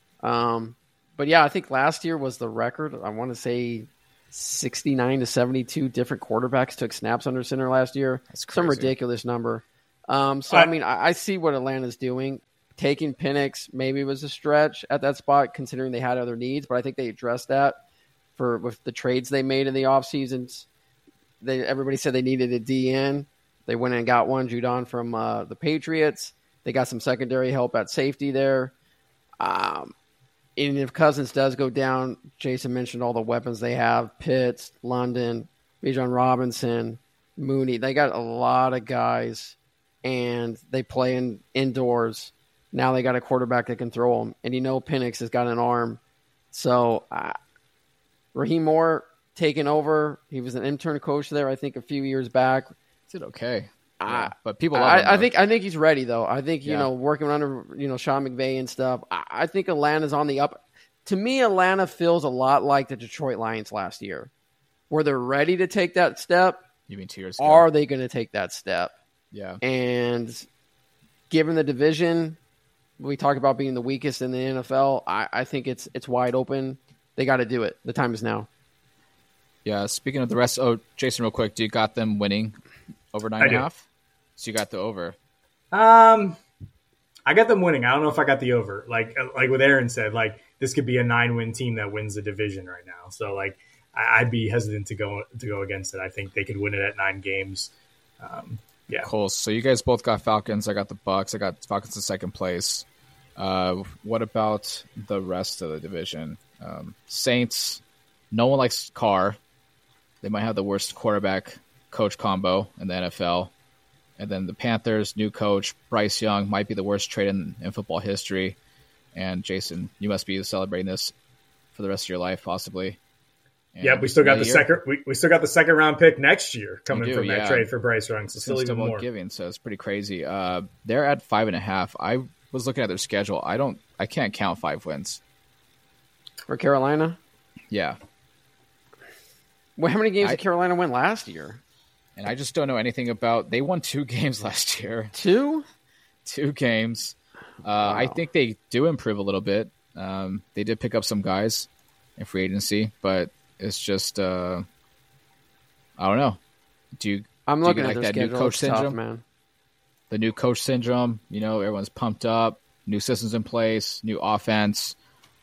But yeah, I think last year was the record. I want to say 69 to 72 different quarterbacks took snaps under center last year. That's Some crazy. ridiculous number. I mean, I see what Atlanta's doing. Taking Penix maybe was a stretch at that spot, considering they had other needs, but I think they addressed that with the trades they made in the offseasons. Everybody said they needed a DN. They went and got one, Judon from the Patriots. They got some secondary help at safety there. And if Cousins does go down, Jason mentioned all the weapons they have: Pitts, London, Bijan Robinson, Mooney. They got a lot of guys, and they play indoors. Now they got a quarterback that can throw them. And Penix has got an arm. So Raheem Moore taking over. He was an intern coach there, I think, a few years back. Did okay. Yeah, but people love him. I think he's ready though. I think working under Sean McVay and stuff. I think Atlanta's on the up. To me, Atlanta feels a lot like the Detroit Lions last year, where they're ready to take that step. You mean 2 years ago? Are they going to take that step? Yeah. And given the division, we talk about being the weakest in the NFL. I think it's wide open. They got to do it. The time is now. Yeah. Speaking of the rest, Jason, real quick, do you got them winning over 9.5? So you got the over. I got them winning. I don't know if I got the over. Like what Aaron said, like this could be a 9-win team that wins the division right now. So like I'd be hesitant to go against it. I think they could win it at 9 games. Yeah. Cool. So you guys both got Falcons. I got the Bucks. I got Falcons in second place. What about the rest of the division? Saints. No one likes Carr. They might have the worst quarterback coach combo in the NFL. And then the Panthers, new coach, Bryce Young, might be the worst trade in football history. And Jason, you must be celebrating this for the rest of your life, possibly. And we still got the second. We still got the second round pick next year coming from that trade for Bryce Young. So still even more giving. So it's pretty crazy. They're at 5.5. I was looking at their schedule. I can't count 5 wins for Carolina. Yeah. Well, how many games did Carolina win last year? And I just don't know anything about. They won 2 games last year. 2 games. Wow. I think they do improve a little bit. They did pick up some guys in free agency, but it's just I don't know. I'm looking at like their that new schedule. coach It's syndrome? tough, man. The new coach syndrome. Everyone's pumped up. New systems in place. New offense.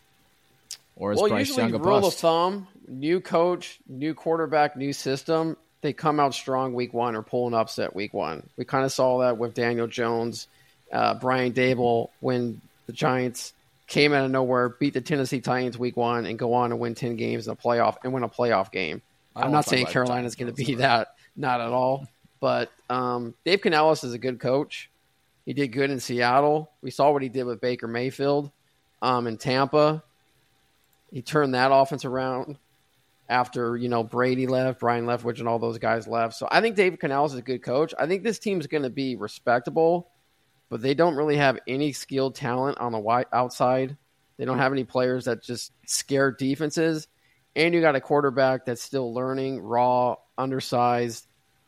Or is Bryce usually Young a rule of bust? thumb: new coach, new quarterback, new system. They come out strong week 1 or pull an upset week 1. We kind of saw that with Daniel Jones, Brian Dable, when the Giants came out of nowhere, beat the Tennessee Titans week 1, and go on to win 10 games in a playoff and win a playoff game. I'm not saying Carolina's going to be that, not at all. But Dave Canales is a good coach. He did good in Seattle. We saw what he did with Baker Mayfield in Tampa. He turned that offense around after, Brady left, Brian Leftwich, and all those guys left. So I think Dave Canales is a good coach. I think this team's going to be respectable, but they don't really have any skilled talent on the outside. They don't have any players that just scare defenses. And you got a quarterback that's still learning, raw, undersized.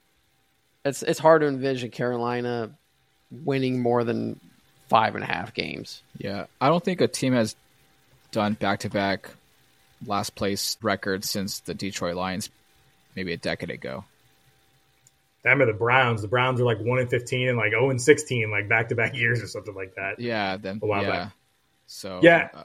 It's hard to envision Carolina winning more than 5.5 games. Yeah, I don't think a team has done back-to-back last place records since the Detroit Lions maybe a decade ago. Them are the Browns. The Browns are like 1-15 and like 0-16, like back-to-back years or something like that. Yeah, then a while back. So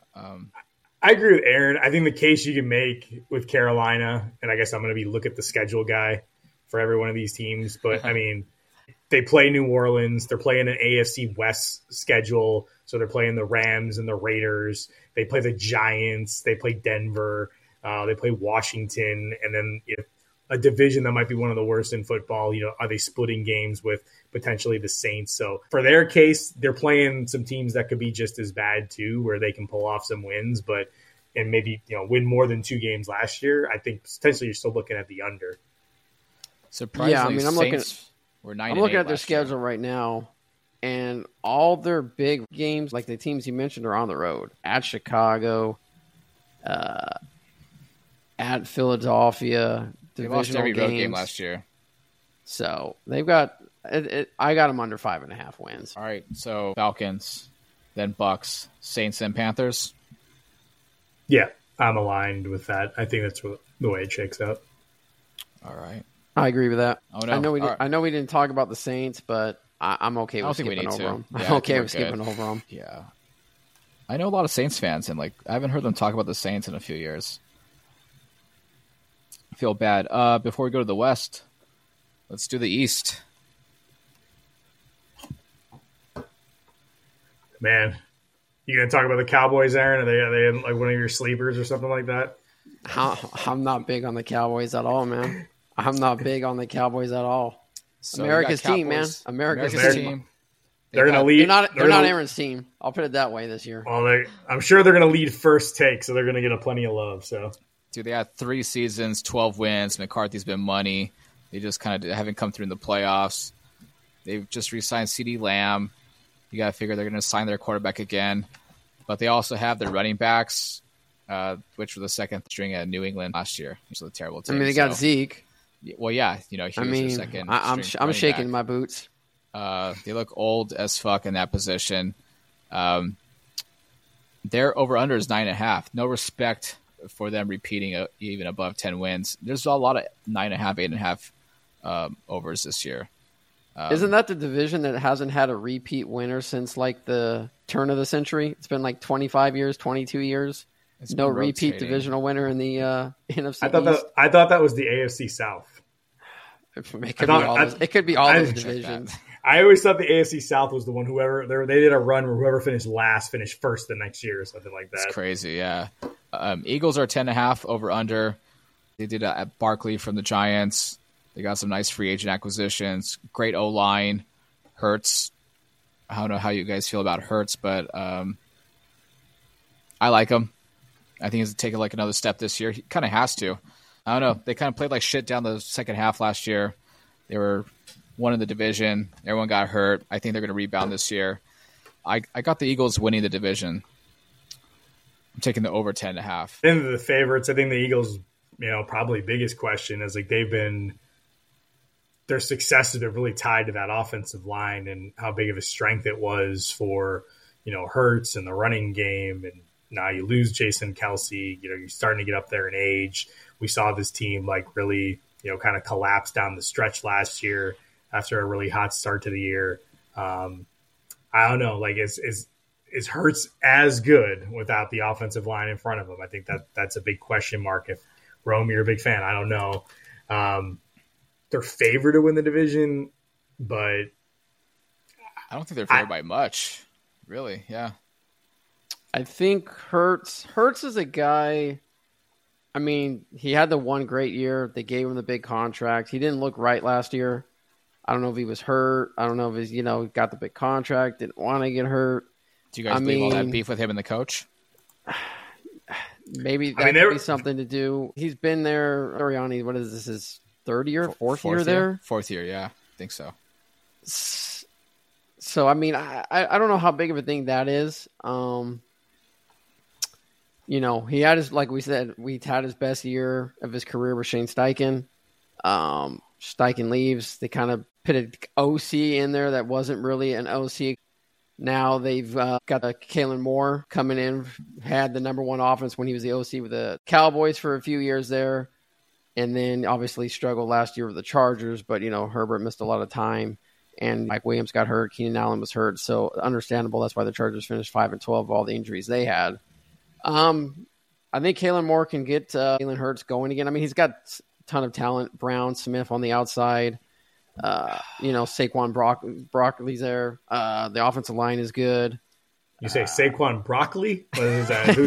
I agree with Aaron. I think the case you can make with Carolina, and I guess I'm going to look at the schedule guy for every one of these teams, but I mean, they play New Orleans. They're playing an AFC West schedule, so they're playing the Rams and the Raiders. They play the Giants. They play Denver. They play Washington, and then a division that might be one of the worst in football. Are they splitting games with potentially the Saints? So for their case, they're playing some teams that could be just as bad too, where they can pull off some wins, and maybe win more than 2 games last year. I think potentially you're still looking at the under. Surprisingly, yeah, I mean, I'm looking at their schedule year. right now, and all their big games, like the teams you mentioned, are on the road. At Chicago, at Philadelphia, They lost divisional every road games. game last year. So they've got I got them under 5.5 wins. All right, so Falcons, then Bucks, Saints, and Panthers. Yeah, I'm aligned with that. I think that's the way it shakes out. All right. I agree with that. Oh, no. I know we didn't talk about the Saints, but I'm okay with skipping over them. Yeah, I'm okay with skipping over them. Yeah. I know a lot of Saints fans, and I haven't heard them talk about the Saints in a few years. I feel bad. Before we go to the West, let's do the East. Man, you gonna talk about the Cowboys, Aaron? Are they in one of your sleepers or something like that? I'm not big on the Cowboys at all, man. I'm not big on the Cowboys at all. So America's team, man. America's team. They're going to lead. They're not Aaron's team. I'll put it that way this year. Well, I'm sure they're going to lead first take, so they're going to get plenty of love. So, dude, they had 3 seasons, 12 wins. McCarthy's been money. They just kind of haven't come through in the playoffs. They've just re-signed CeeDee Lamb. You got to figure they're going to sign their quarterback again. But they also have their running backs, which were the second string at New England last year. Which was a terrible team. I mean, they got Zeke. Well, yeah, he was the second. I'm shaking my boots. They look old as fuck in that position. Their over-under is 9.5. No respect for them repeating even above 10 wins. There's a lot of 9.5, 8.5 overs this year. Isn't that the division that hasn't had a repeat winner since the turn of the century? It's been 25 years, 22 years. No repeat divisional winner in the NFC East. I thought that was the AFC South. It could be all those divisions. I always thought the AFC South was the one. They did a run where whoever finished last finished first the next year or something like that. It's crazy, yeah. Eagles are 10.5 over under. They did at Barkley from the Giants. They got some nice free agent acquisitions. Great O-line. Hurts. I don't know how you guys feel about Hurts, but I like him. I think he's taking another step this year. He kind of has to. I don't know. They kind of played like shit down the second half last year. They were one in the division. Everyone got hurt. I think they're going to rebound this year. I got the Eagles winning the division. I'm taking the over 10.5. Into the favorites. I think the Eagles, probably biggest question is their success has been really tied to that offensive line and how big of a strength it was for, Hurts and the running game. And now you lose Jason Kelsey. You're starting to get up there in age. We saw this team really, kind of collapse down the stretch last year after a really hot start to the year. I don't know. Is Hurts as good without the offensive line in front of him? I think that's a big question mark. If Rome, you're a big fan, I don't know. They're favored to win the division, but I don't think they're favored by much. Really, yeah. I think Hurts is a guy. I mean, he had the one great year. They gave him the big contract. He didn't look right last year. I don't know if he was hurt. I don't know if he's, got the big contract, didn't want to get hurt. Do you guys believe all that beef with him and the coach? Maybe that could be something to do. He's been there, Ariani, what is this, his third year, fourth year there? Fourth year, yeah. I think so. So, I mean, I don't know how big of a thing that is. He had his, like we said, we had his best year of his career with Shane Steichen. Steichen leaves. They kind of put an OC in there that wasn't really an OC. Now they've got Kalen Moore coming in, had the number one offense when he was the OC with the Cowboys for a few years there. And then obviously struggled last year with the Chargers, but, Herbert missed a lot of time. And Mike Williams got hurt. Keenan Allen was hurt. So understandable. That's why the Chargers finished 5-12, all the injuries they had. I think Kalen Moore can get Jalen Hurts going again. I mean, he's got a ton of talent. Brown, Smith on the outside. Saquon Broccoli's there. The offensive line is good. You say Saquon Broccoli? What is that? Who's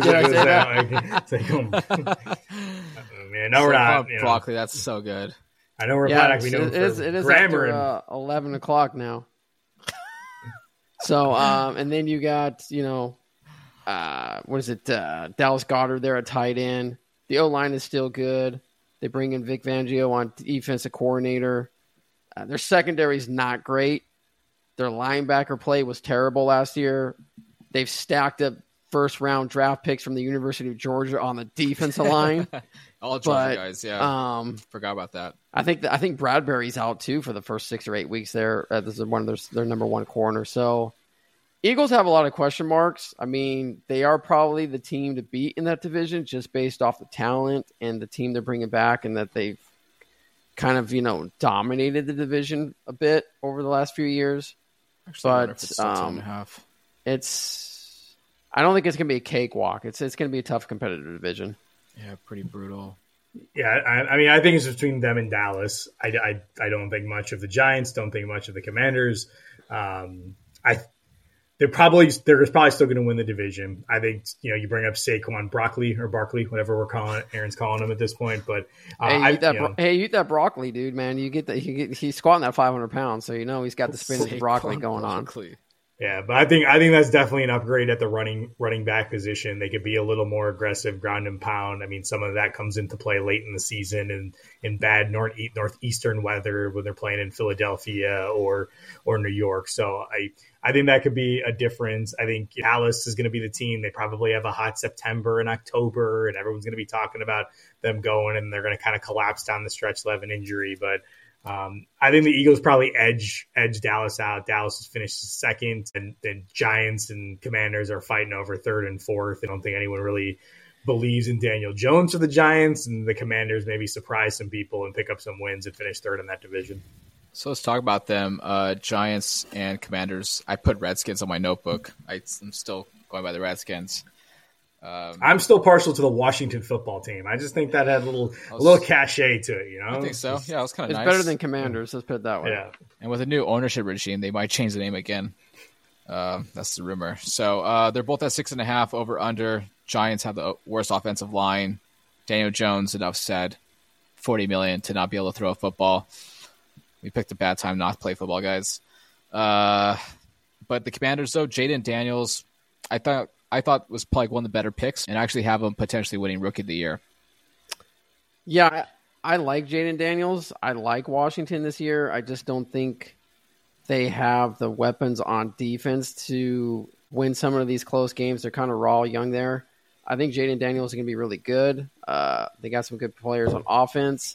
that? Man, no, we're not. Broccoli, that's so good. I know we're not actually known for it is grammar. After 11 o'clock now. So, and then you got, Dallas Goedert there at tight end. The O-line is still good. They bring in Vic Fangio on defensive coordinator. Their secondary is not great. Their linebacker play was terrible last year. They've stacked up first-round draft picks from the University of Georgia on the defensive line. All Georgia guys, yeah. Forgot about that. I think Bradbury's out too for the first 6 or 8 weeks there. This is one of their number one corner. So Eagles have a lot of question marks. I mean, they are probably the team to beat in that division just based off the talent and the team they're bringing back, and that they've kind of, dominated the division a bit over the last few years. Actually, but it's 2.5. I don't think it's going to be a cakewalk. It's going to be a tough competitive division. Yeah, pretty brutal. Yeah, I mean, I think it's between them and Dallas. I don't think much of the Giants. Don't think much of the Commanders. They're probably still going to win the division. I think you bring up Saquon Barkley, whatever we're calling it. Aaron's calling him at this point. But eat that broccoli, dude. Man, he's squatting that 500 pounds, so he's got the spinach broccoli going on. Yeah, but I think that's definitely an upgrade at the running back position. They could be a little more aggressive, ground and pound. I mean, some of that comes into play late in the season and in bad northeastern weather when they're playing in Philadelphia or New York. So I think that could be a difference. I think Dallas is going to be the team. They probably have a hot September and October, and everyone's going to be talking about them going, and they're going to kind of collapse down the stretch. They'll have an injury, but I think the Eagles probably edge Dallas out. Dallas has finished second, and then Giants and Commanders are fighting over third and fourth. I don't think anyone really believes in Daniel Jones for the Giants, and the Commanders maybe surprise some people and pick up some wins and finish third in that division. So let's talk about them. Giants and Commanders. I put Redskins on my notebook. I'm still going by the Redskins. I'm still partial to the Washington football team. I just think that had a little cachet to it, I think so. Yeah, it was kind of nice. It's better than Commanders. Let's put it that way. Yeah. And with a new ownership regime, they might change the name again. That's the rumor. So they're both at 6.5 over under. Giants have the worst offensive line. Daniel Jones, enough said. $40 million to not be able to throw a football. We picked a bad time not to play football, guys. But the Commanders, though, Jaden Daniels, I thought was probably one of the better picks, and actually have him potentially winning Rookie of the Year. Yeah, I like Jaden Daniels. I like Washington this year. I just don't think they have the weapons on defense to win some of these close games. They're kind of raw, young there. I think Jaden Daniels is going to be really good. They got some good players on offense.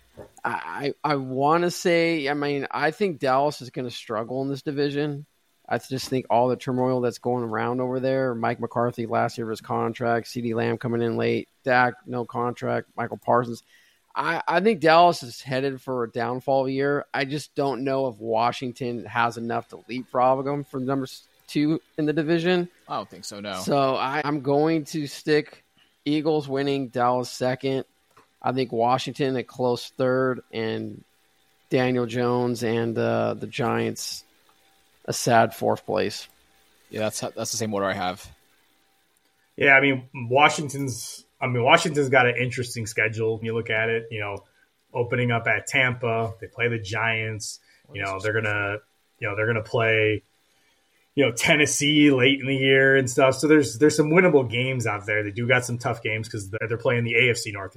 I want to say, I think Dallas is going to struggle in this division. I just think all the turmoil that's going around over there, Mike McCarthy last year of his contract, CeeDee Lamb coming in late, Dak, no contract, Michael Parsons. I think Dallas is headed for a downfall year. I just don't know if Washington has enough to leapfrog them for number 2 in the division. I don't think so, no. So I'm going to stick Eagles winning, Dallas second. I think Washington a close third, and Daniel Jones and the Giants a sad fourth place. Yeah, that's the same order I have. Yeah, Washington's got an interesting schedule. When you look at it, opening up at Tampa, they play the Giants. They're gonna play, Tennessee late in the year and stuff. So there's some winnable games out there. They do got some tough games because they're playing the AFC North.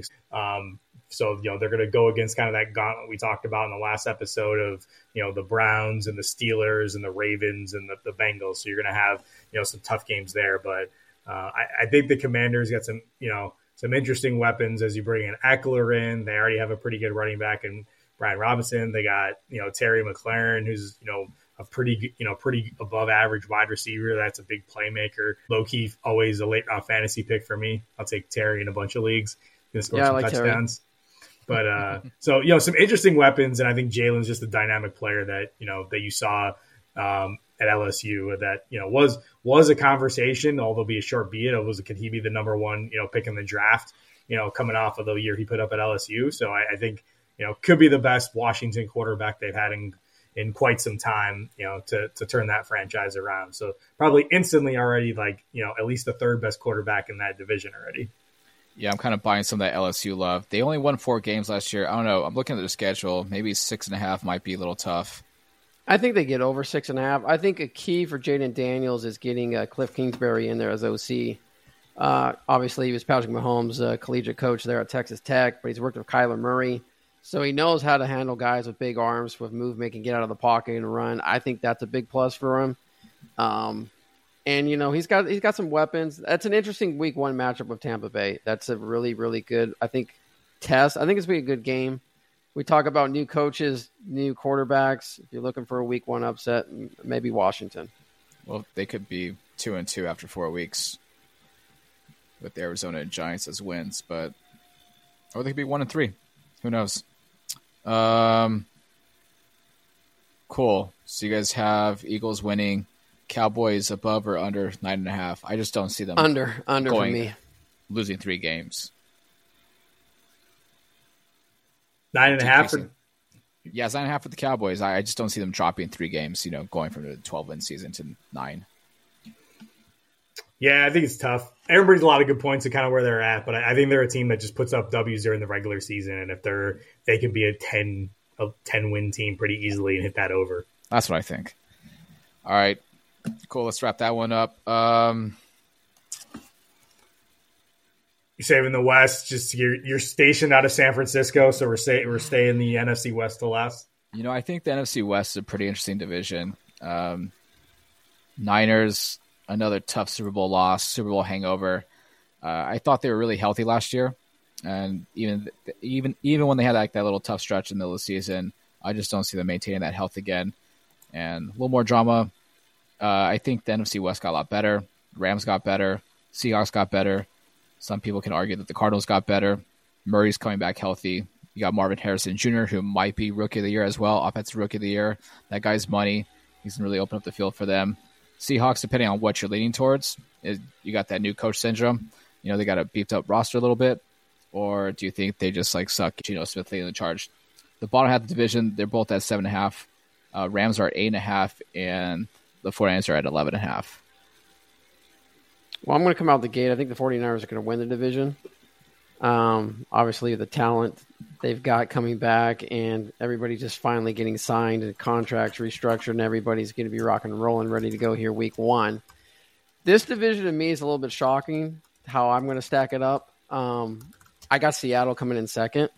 So, they're going to go against kind of that gauntlet we talked about in the last episode of, the Browns and the Steelers and the Ravens and the Bengals. So you're going to have, some tough games there. But I think the Commanders got some interesting weapons as you bring in Eckler in. They already have a pretty good running back in Brian Robinson. They got, Terry McLaurin, who's, a pretty above average wide receiver. That's a big playmaker. Low-key, always a late round fantasy pick for me. I'll take Terry in a bunch of leagues. Gonna score some touchdowns. Terry. But so some interesting weapons, and I think Jalen's just a dynamic player that that you saw at LSU that was a conversation, although be a short be it. Could he be the number 1 pick in the draft? Coming off of the year he put up at LSU, so I think could be the best Washington quarterback they've had in quite some time. To turn that franchise around. So probably instantly already at least the third best quarterback in that division already. Yeah, I'm kind of buying some of that LSU love. They only won 4 games last year. I don't know. I'm looking at their schedule. Maybe 6.5 might be a little tough. I think they get over 6.5. I think a key for Jaden Daniels is getting Cliff Kingsbury in there as OC. Obviously, he was Patrick Mahomes' collegiate coach there at Texas Tech, but he's worked with Kyler Murray. So he knows how to handle guys with big arms, with movement, and get out of the pocket and run. I think that's a big plus for him. And he's got some weapons. That's an interesting week 1 matchup with Tampa Bay. That's a really, really good, I think, test. I think it's going to be a good game. We talk about new coaches, new quarterbacks. If you're looking for a week 1 upset, maybe Washington. Well, they could be 2-2 after 4 weeks with the Arizona Giants as wins, or they could be 1-3. Who knows? Cool. So you guys have Eagles winning, Cowboys above or under 9.5. I just don't see them under for me, losing 3 games. 9.5. Yeah, it's 9.5 for the Cowboys. I just don't see them dropping 3 games. Going from the 12-win season to 9. Yeah, I think it's tough. Everybody's a lot of good points at kind of where they're at, but I think they're a team that just puts up W's during the regular season, and if they could be a 10-win team pretty easily and hit that over. That's what I think. All right, cool. Let's wrap that one up. You're saving the West. Just you're stationed out of San Francisco, so we're staying the NFC West to last. I think the NFC West is a pretty interesting division. Niners, another tough Super Bowl loss, Super Bowl hangover. I thought they were really healthy last year, and even when they had that little tough stretch in the middle of the season, I just don't see them maintaining that health again. And a little more drama. I think the NFC West got a lot better. Rams got better. Seahawks got better. Some people can argue that the Cardinals got better. Murray's coming back healthy. You got Marvin Harrison Jr., who might be Rookie of the Year as well, Offensive Rookie of the Year. That guy's money. He's going to really open up the field for them. Seahawks, depending on what you're leaning towards, you got that new coach syndrome. They got a beefed up roster a little bit. Or do you think they just suck Geno Smith leading the charge? The bottom half of the division, they're both at 7.5. Rams are at 8.5, and the 49ers are at 11.5. Well, I'm going to come out the gate. I think the 49ers are going to win the division. Obviously, the talent they've got coming back and everybody just finally getting signed and contracts restructured, and everybody's going to be rocking and rolling, ready to go here week 1. This division to me is a little bit shocking how I'm going to stack it up. I got Seattle coming in second.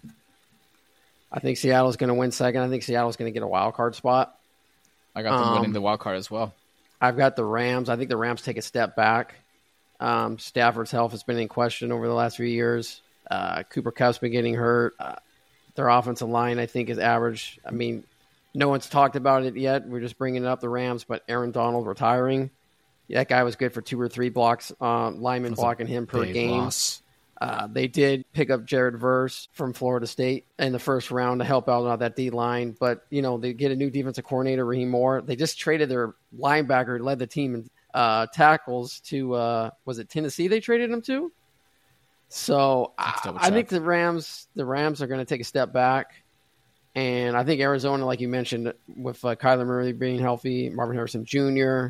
I think Seattle's going to win second. I think Seattle's going to get a wild card spot. I got them winning the wild card as well. I've got the Rams. I think the Rams take a step back. Stafford's health has been in question over the last few years. Cooper Kupp's been getting hurt. Their offensive line, I think, is average. I mean, no one's talked about it yet. We're just bringing up the Rams, but Aaron Donald retiring. That guy was good for 2 or 3 blocks, linemen blocking him per game. Loss. They did pick up Jared Verse from Florida State in the first round to help out on that D-line. But, they get a new defensive coordinator, Raheem Moore. They just traded their linebacker who led the team in tackles to, was it Tennessee they traded him to? So I think the Rams are going to take a step back. And I think Arizona, like you mentioned, with Kyler Murray being healthy, Marvin Harrison Jr.,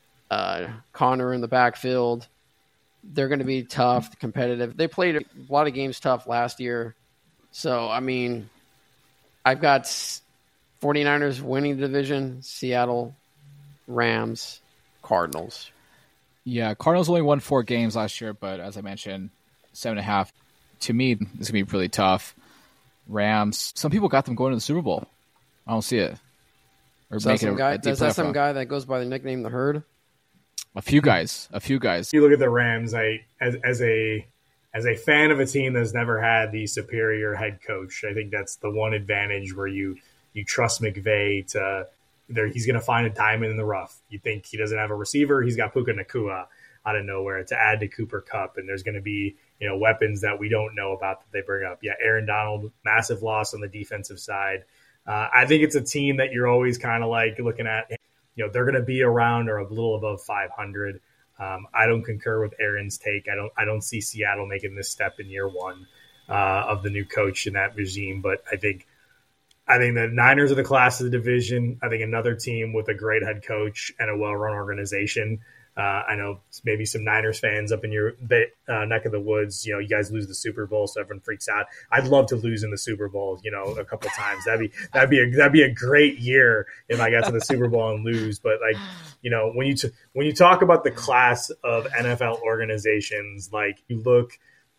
Connor in the backfield, they're going to be tough, competitive. They played a lot of games tough last year. So, I mean, I've got 49ers winning the division, Seattle, Rams, Cardinals. Yeah, Cardinals only won 4 games last year, but as I mentioned, 7.5. To me, this is going to be really tough. Rams, some people got them going to the Super Bowl. I don't see it. Or Is that some guy that goes by the nickname The Herd? A few guys. You look at the Rams, as a fan of a team that's never had the superior head coach, I think that's the one advantage where you trust McVay to he's going to find a diamond in the rough. You think he doesn't have a receiver, he's got Puka Nacua out of nowhere to add to Cooper Kupp, and there's going to be weapons that we don't know about that they bring up. Yeah, Aaron Donald, massive loss on the defensive side. I think it's a team that you're always kind of looking at. They're going to be around or a little above 500. I don't concur with Aaron's take. I don't see Seattle making this step in year 1 of the new coach in that regime. But I think the Niners are the class of the division. I think another team with a great head coach and a well-run organization. I know maybe some Niners fans up in your neck of the woods, you guys lose the Super Bowl, so everyone freaks out. I'd love to lose in the Super Bowl, a couple of times. That'd be a great year if I got to the Super Bowl and lose. But when you talk about the class of NFL organizations, you look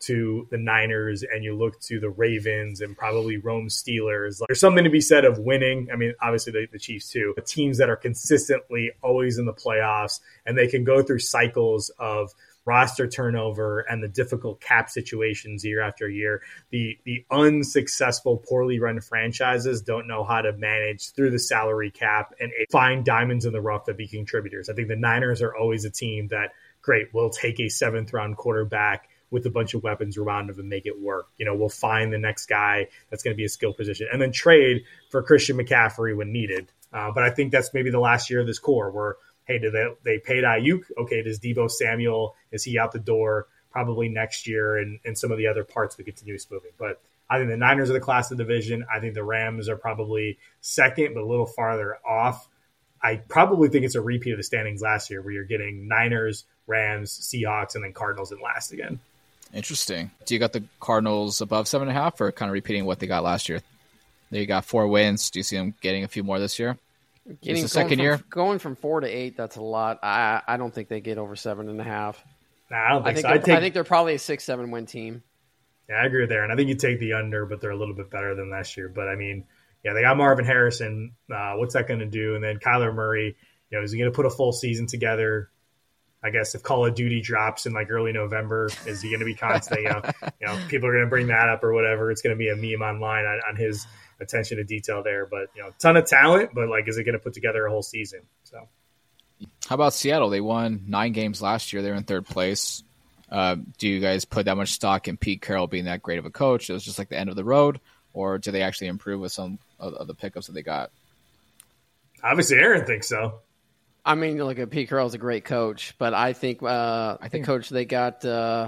to the Niners and you look to the Ravens and probably Rome Steelers, like, there's something to be said of winning. I mean, obviously the Chiefs too, the teams that are consistently always in the playoffs, and they can go through cycles of roster turnover and the difficult cap situations year after year. The unsuccessful, poorly run franchises don't know how to manage through the salary cap and find diamonds in the rough that be contributors. I think the Niners are always a team that, great, we'll take a 7th round quarterback with a bunch of weapons around him and make it work. You know, we'll find the next guy that's going to be a skill position and then trade for Christian McCaffrey when needed. But I think that's maybe the last year of this core where, hey, they paid Ayuk? Okay, does Deebo Samuel, is he out the door? Probably next year, and some of the other parts of the continuous moving. But I think the Niners are the class of the division. I think the Rams are probably second, but a little farther off. I probably think it's a repeat of the standings last year where you're getting Niners, Rams, Seahawks, and then Cardinals in last again. Interesting. Do you got the Cardinals above 7.5 or kind of repeating what they got last year? They got 4 wins. Do you see them getting a few more this year? It's the second year. Going from 4 to 8, that's a lot. I don't think they get over 7.5. Nah, I don't think so. I think they're probably a 6-7 win team. Yeah, I agree there. And I think you take the under, but they're a little bit better than last year. But I mean, yeah, they got Marvin Harrison. What's that going to do? And then Kyler Murray, you know, is he going to put a full season together? I guess if Call of Duty drops in like early November, is he going to be constant? You know, people are going to bring that up or whatever. It's going to be a meme online on his attention to detail there. But, you know, ton of talent, but like, is it going to put together a whole season? So, how about Seattle? They won 9 games last year. They're in 3rd place. Do you guys put that much stock in Pete Carroll being that great of a coach? It was just like the end of the road, or do they actually improve with some of the pickups that they got? Obviously, Aaron thinks so. I mean, look, Pete Carroll's a great coach, but I think the coach they got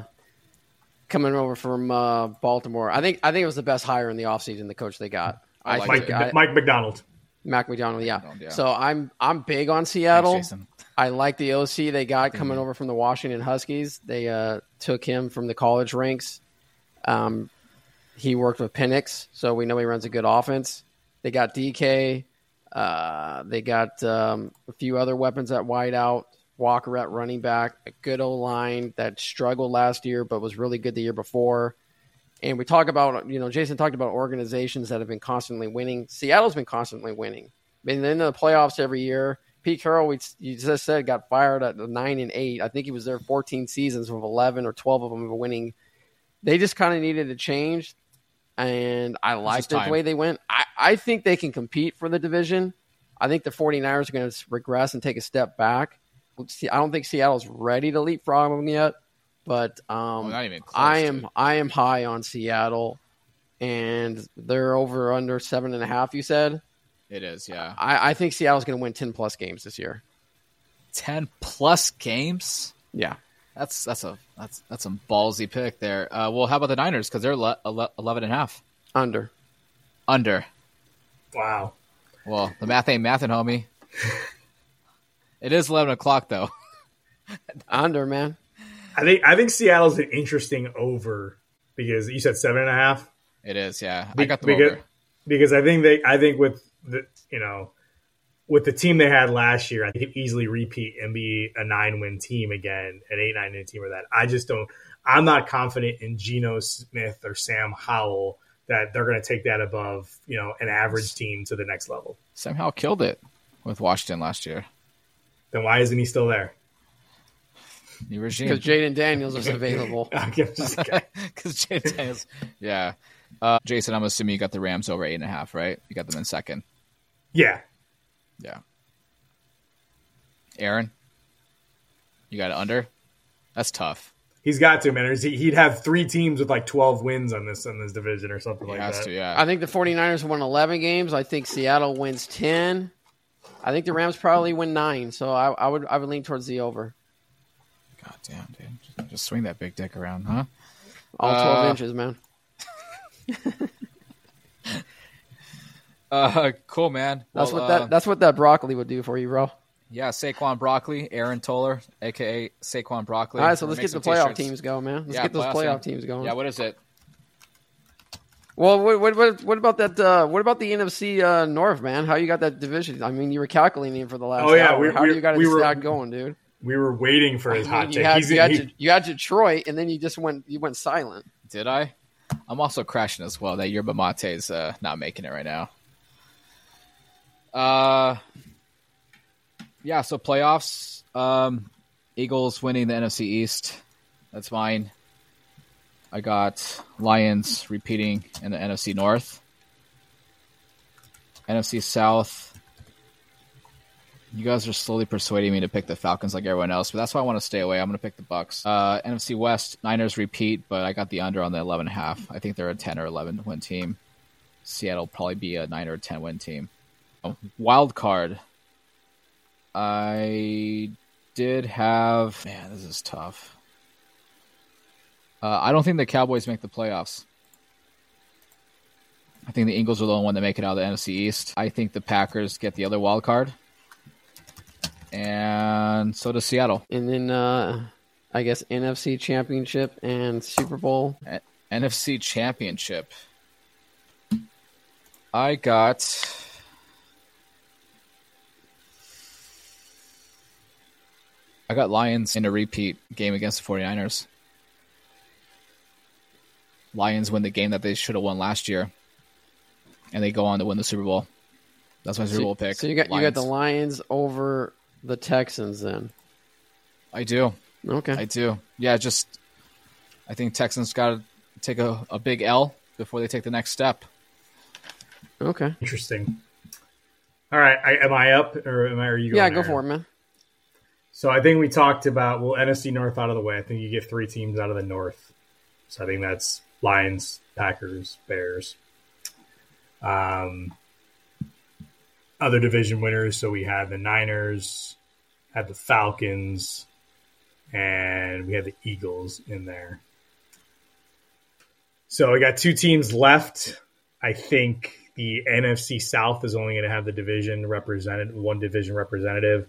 coming over from Baltimore, I think it was the best hire in the offseason, the coach they got. Mike McDonald. Mac McDonald, yeah. So I'm big on Seattle. Thanks, Jason. I like the OC they got coming over from the Washington Huskies. They took him from the college ranks. He worked with Penix, so we know he runs a good offense. They got DK. They got a few other weapons at wideout. Walker at running back. A good O-line that struggled last year but was really good the year before. And we talk about, Jason talked about organizations that have been constantly winning. Seattle's been constantly winning. Been in the playoffs every year. Pete Carroll, you just said, got fired at 9-8. I think he was there 14 seasons with 11 or 12 of them winning. They just kind of needed a change, and I like the way they went. I think they can compete for the division. I think the 49ers are going to regress and take a step back. I don't think Seattle's ready to leapfrog them yet, but not even close, I am high on Seattle, and they're over under 7.5. You said it is, yeah. I think Seattle's going to win 10+ games this year. 10+ games? Yeah, that's some ballsy pick there. Well, how about the Niners? Because they're 11.5. Under. Wow. Well, the math ain't mathin', homie. It is 11 o'clock though. Under, man. I think Seattle's an interesting over because you said 7.5. It is, yeah. I got them over because I think with the team they had last year, I think it easily repeat and be a 9-win team again, an 8-9 team or that. I'm not confident in Geno Smith or Sam Howell that they're going to take that above, an average team to the next level. Sam Howell killed it with Washington last year. Then why isn't he still there? New regime. Because Jaden Daniels is available. Because Jaden Daniels. Yeah. Jason, I'm assuming you got the Rams over 8.5, right? You got them in second. Yeah. Yeah. Aaron, you got it under? That's tough. He's got to, man. He'd have 3 teams with like 12 wins on this division or something like that. He has to, yeah. I think the 49ers won 11 games. I think Seattle wins 10. I think the Rams probably win 9. So I would lean towards the over. God damn, dude. Just swing that big dick around, huh? All 12 inches, man. Cool, man. That's what that broccoli would do for you, bro. Yeah, Saquon Broccoli, Aaron Toller, a.k.a. Saquon Broccoli. All right, so let's get the playoff teams going, man. Let's get those playoff teams going. Yeah, what is it? Well, what about that? What about the NFC North, man? How you got that division? I mean, you were calculating for the last hour. How do you got it going, dude? We were waiting for his hot take. You had Detroit, and then you went silent. Did I? I'm also crashing as well. That Yerba Mate is not making it right now. Yeah, so playoffs. Eagles winning the NFC East. That's mine. I got Lions repeating in the NFC North. NFC South. You guys are slowly persuading me to pick the Falcons like everyone else, but that's why I want to stay away. I'm going to pick the Bucks. NFC West, Niners repeat, but I got the under on the 11.5. I think they're a 10 or 11 win team. Seattle will probably be a 9 or 10 win team. Wild card. I did have... Man, this is tough. I don't think the Cowboys make the playoffs. I think the Eagles are the only one that make it out of the NFC East. I think the Packers get the other wild card. And so does Seattle. And then I guess NFC Championship and Super Bowl. NFC Championship. I got... Lions in a repeat game against the 49ers. Lions win the game that they should have won last year. And they go on to win the Super Bowl. That's my Super Bowl pick. So you got the Lions over the Texans then. I do. Okay. I do. Yeah, I think Texans got to take a big L before they take the next step. Okay. Interesting. All right. Am I up or are you going? Yeah, go for it, man. So I think we talked about, NFC North out of the way. I think you get 3 teams out of the North. So I think that's Lions, Packers, Bears. Other division winners. So we had the Niners, had the Falcons, and we had the Eagles in there. So we got 2 teams left. I think the NFC South is only going to have one division representative.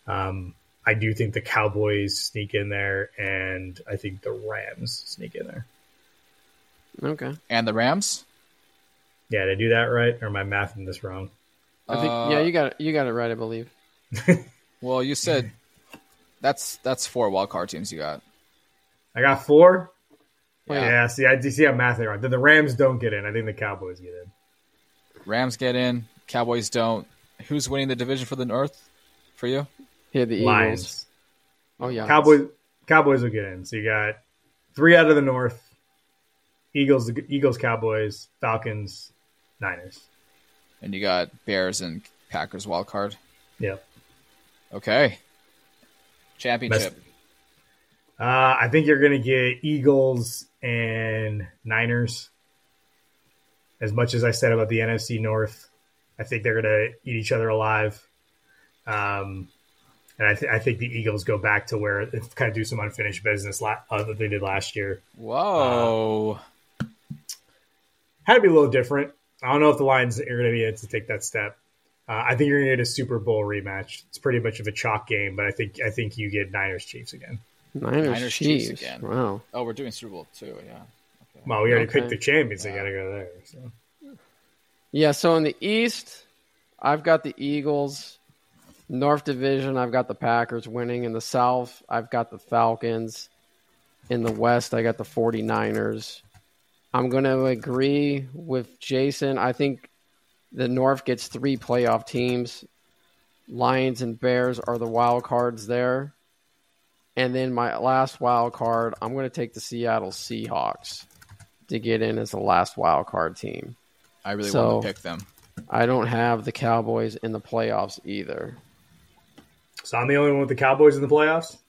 I do think the Cowboys sneak in there, and I think the Rams sneak in there. Okay. And the Rams? Yeah, did I do that right? Or am I mathing this wrong? I think you got it right, I believe. Well, you said that's 4 wild card teams you got. I got 4? Yeah. See, I see I'm mathing wrong. Then the Rams don't get in. I think the Cowboys get in. Rams get in. Cowboys don't. Who's winning the division for the North for you? Yeah, the Eagles. Lions. Oh, yeah. Cowboys will get in. So you got 3 out of the North. Eagles, Cowboys, Falcons, Niners. And you got Bears and Packers wild card. Yep. Okay. Championship. I think you're going to get Eagles and Niners. As much as I said about the NFC North, I think they're going to eat each other alive. And I think the Eagles go back to where they kind of do some unfinished business that they did last year. Whoa. Had to be a little different. I don't know if the Lions are going to be able to take that step. I think you're going to get a Super Bowl rematch. It's pretty much of a chalk game, but I think you get Niners Chiefs again. Niners Chiefs again. Wow. Oh, we're doing Super Bowl too. Yeah. Okay. Well, we already picked the champions. They got to go there. So. Yeah. So in the East, I've got the Eagles. North Division, I've got the Packers winning. In the South, I've got the Falcons. In the West, I got the 49ers. I'm going to agree with Jason. I think the North gets 3 playoff teams. Lions and Bears are the wild cards there. And then my last wild card, I'm going to take the Seattle Seahawks to get in as the last wild card team. I really want to pick them. I don't have the Cowboys in the playoffs either. So I'm the only one with the Cowboys in the playoffs?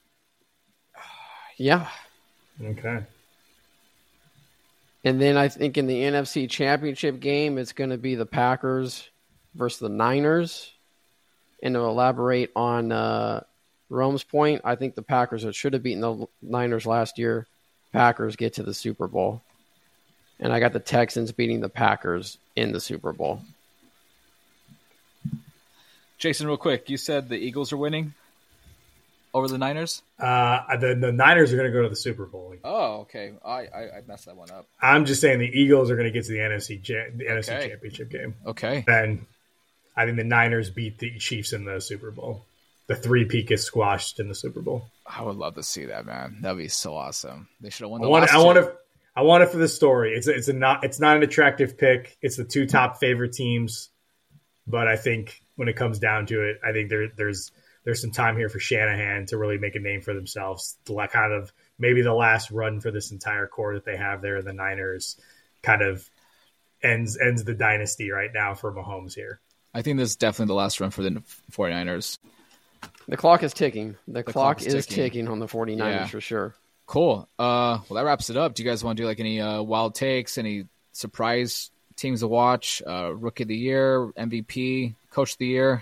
Yeah. Okay. And then I think in the NFC Championship game, it's going to be the Packers versus the Niners. And to elaborate on Rome's point, I think the Packers should have beaten the Niners last year. Packers get to the Super Bowl. And I got the Texans beating the Packers in the Super Bowl. Jason, real quick, you said the Eagles are winning over the Niners? The Niners are going to go to the Super Bowl. Oh, okay. I messed that one up. I'm just saying the Eagles are going to get to the NFC Championship game. Okay. Then I think the Niners beat the Chiefs in the Super Bowl. the three-peat gets squashed in the Super Bowl. I would love to see that, man. That'd be so awesome. They should have won the I want it for the story. It's not an attractive pick. It's the two top favorite teams, but I think when it comes down to it, I think there's some time here for Shanahan to really make a name for themselves. Kind of maybe the last run for this entire core that they have there in the Niners kind of ends the dynasty right now for Mahomes here. I think this is definitely the last run for the 49ers. The clock is ticking. The clock is ticking on the 49ers for sure. Cool. Well, that wraps it up. Do you guys want to do like any wild takes, any surprise teams to watch? Rookie of the year, MVP, Coach of the year?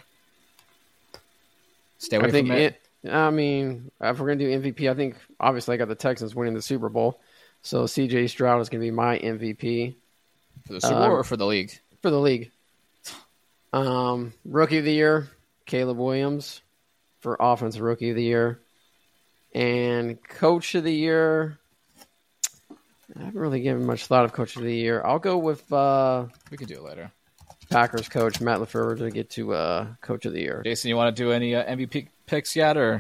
Stay away from it. I mean, if we're going to do MVP, I think obviously I got the Texans winning the Super Bowl. So CJ Stroud is going to be my MVP. For the Super Bowl or for the league? For the league. Rookie of the year, Caleb Williams for Offensive Rookie of the Year. And Coach of the Year, I haven't really given much thought of Coach of the Year. I'll go with we can do it later. Packers coach Matt LaFleur to get to Coach of the Year. Jason, you want to do any MVP picks yet, or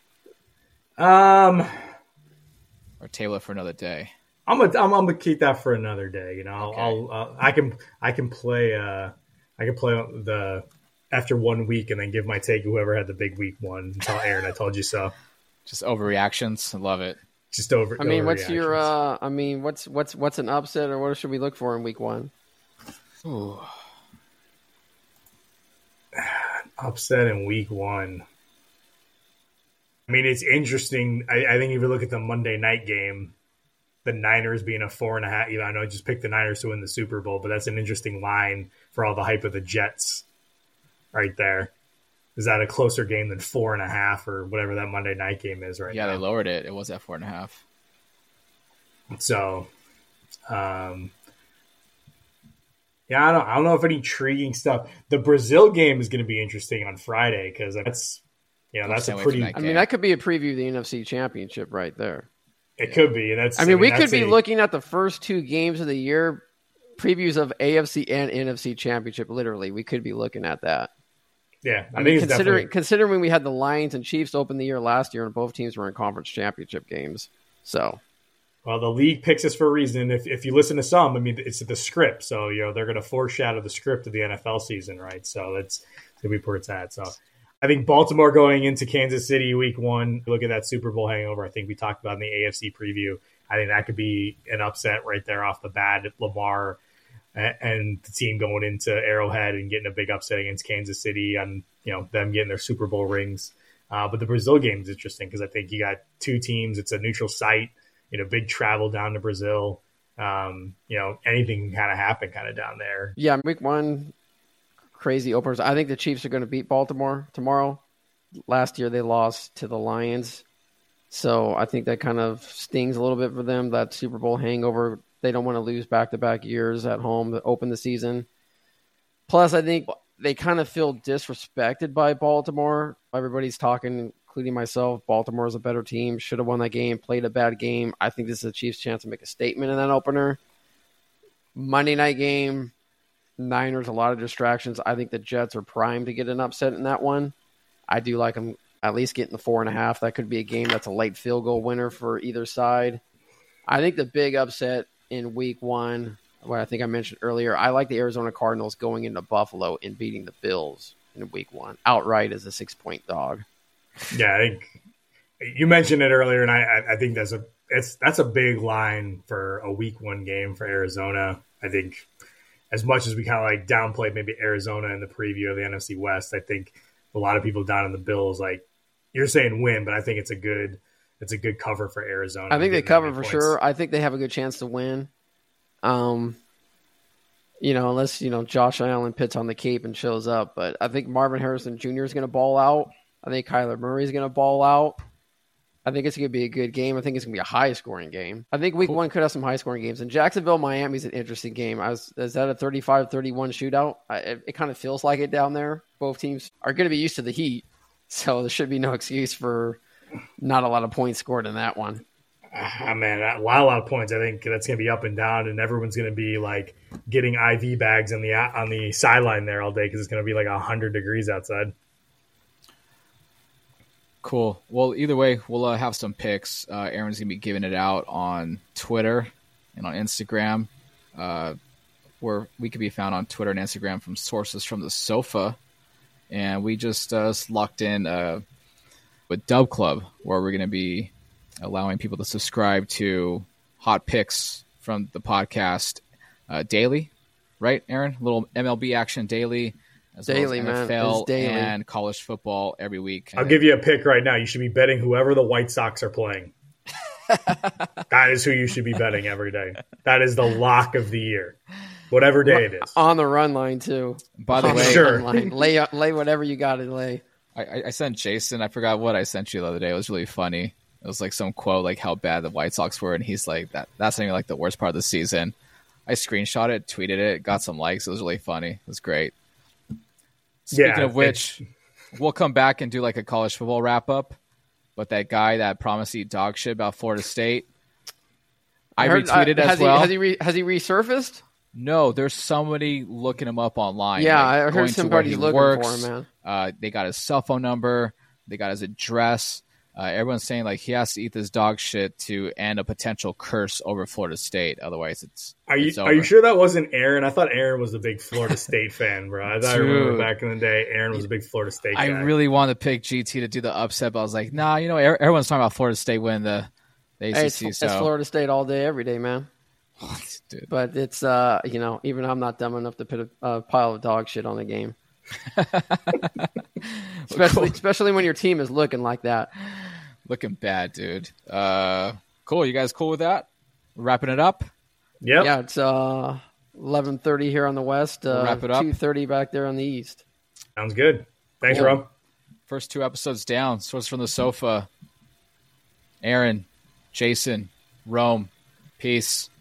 table it for another day? I'm gonna keep that for another day. You know, okay. I can play the after 1 week and then give my take whoever had the big week one. Tell Aaron I told you so. Just overreactions. I love it. Just over. I mean, what's your? What's an upset, or what should we look for in week one? Ooh. Upset in week one. I mean, it's interesting. I think if you look at the Monday night game, the Niners being a 4.5. You know, I know I just picked the Niners to win the Super Bowl, but that's an interesting line for all the hype of the Jets, right there. Is that a closer game than 4.5 or whatever that Monday night game is right now? Yeah, they lowered it. It was at 4.5. So, yeah, I don't know if any intriguing stuff. The Brazil game is going to be interesting on Friday because that's a pretty. I mean, that could be a preview of the NFC Championship right there. It could be. And we could be looking at the first two games of the year, previews of AFC and NFC Championship. Literally, we could be looking at that. Yeah, I mean, considering we had the Lions and Chiefs open the year last year, and both teams were in conference championship games. So, well, the league picks us for a reason. If you listen to some, I mean, it's the script. So they're going to foreshadow the script of the NFL season, right? So that's going to be where it's at. So I think Baltimore going into Kansas City week one. Look at that Super Bowl hangover. I think we talked about in the AFC preview. I think that could be an upset right there off the bat. Lamar and the team going into Arrowhead and getting a big upset against Kansas City and, them getting their Super Bowl rings. But the Brazil game is interesting because I think you got two teams. It's a neutral site, big travel down to Brazil. Anything can kind of happen kind of down there. Yeah, week one, crazy openers. I think the Chiefs are going to beat Baltimore tomorrow. Last year they lost to the Lions. So I think that kind of stings a little bit for them, that Super Bowl hangover. They don't want to lose back-to-back years at home to open the season. Plus, I think they kind of feel disrespected by Baltimore. Everybody's talking, including myself. Baltimore is a better team. Should have won that game. Played a bad game. I think this is the Chiefs' chance to make a statement in that opener. Monday night game, Niners, a lot of distractions. I think the Jets are primed to get an upset in that one. I do like them at least getting the 4.5. That could be a game that's a late field goal winner for either side. I think the big upset in week one, what I think I mentioned earlier, I like the Arizona Cardinals going into Buffalo and beating the Bills in week one outright as a 6-point dog. Yeah, I think you mentioned it earlier, and I think that's a big line for a week one game for Arizona. I think as much as we kind of like downplayed maybe Arizona in the preview of the NFC West, I think a lot of people down in the Bills, like you're saying win, but I think it's a good cover for Arizona. I think they cover for sure. I think they have a good chance to win. Unless, Josh Allen pits on the cape and shows up. But I think Marvin Harrison Jr. is going to ball out. I think Kyler Murray is going to ball out. I think it's going to be a good game. I think it's going to be a high-scoring game. I think week one could have some high-scoring games. And Jacksonville-Miami is an interesting game. Is that a 35-31 shootout? It kind of feels like it down there. Both teams are going to be used to the heat. So there should be no excuse for not a lot of points scored in that one. Man, a lot of points. I think that's going to be up and down, and everyone's going to be like getting IV bags on the sideline there all day because it's going to be like 100 degrees outside. Cool. Well, either way, we'll have some picks. Aaron's going to be giving it out on Twitter and on Instagram. Where we can be found on Twitter and Instagram from Sources from the Sofa. And we just locked in with Dub Club, where we're going to be allowing people to subscribe to hot picks from the podcast daily. Right, Aaron? A little MLB action daily. As Daily, well as man. NFL It's daily. and college football every week. I'll give you a pick right now. You should be betting whoever the White Sox are playing. That is who you should be betting every day. That is the lock of the year, whatever day it is. On the run line, too. By the On way, Sure. run line. Lay whatever you got to lay. I sent Jason. I forgot what I sent you the other day. It was really funny. It was like some quote, like how bad the White Sox were, and he's like, "That's not even like the worst part of the season." I screenshot it, tweeted it, got some likes. It was really funny. It was great. Speaking of which, we'll come back and do like a college football wrap up. But that guy that promised to eat dog shit about Florida State, I retweeted as well. Has he resurfaced? No, there's somebody looking him up online. Yeah, like, I heard going to somebody's where he looking works. for him, man. They got his cell phone number. They got his address. Everyone's saying like he has to eat this dog shit to end a potential curse over Florida State. Otherwise, it's Are you over. sure that wasn't Aaron? I thought Aaron was a big Florida State fan, bro. I thought I remember Dude. back in the day, Aaron was a big Florida State guy. I really wanted to pick GT to do the upset, but I was like, nah, everyone's talking about Florida State winning the ACC. Hey, it's Florida State all day, every day, man. Dude. But it's, even I'm not dumb enough to put a pile of dog shit on the game. Especially when your team is looking like that. Looking bad, dude. Cool. You guys cool with that? We're wrapping it up? Yep. Yeah, it's 11:30 here on the west, wrap it up. 2:30 back there on the east. Sounds good. Thanks, Cool. Rom. First 2 episodes down. Source from the Sofa. Aaron, Jason, Rome. Peace.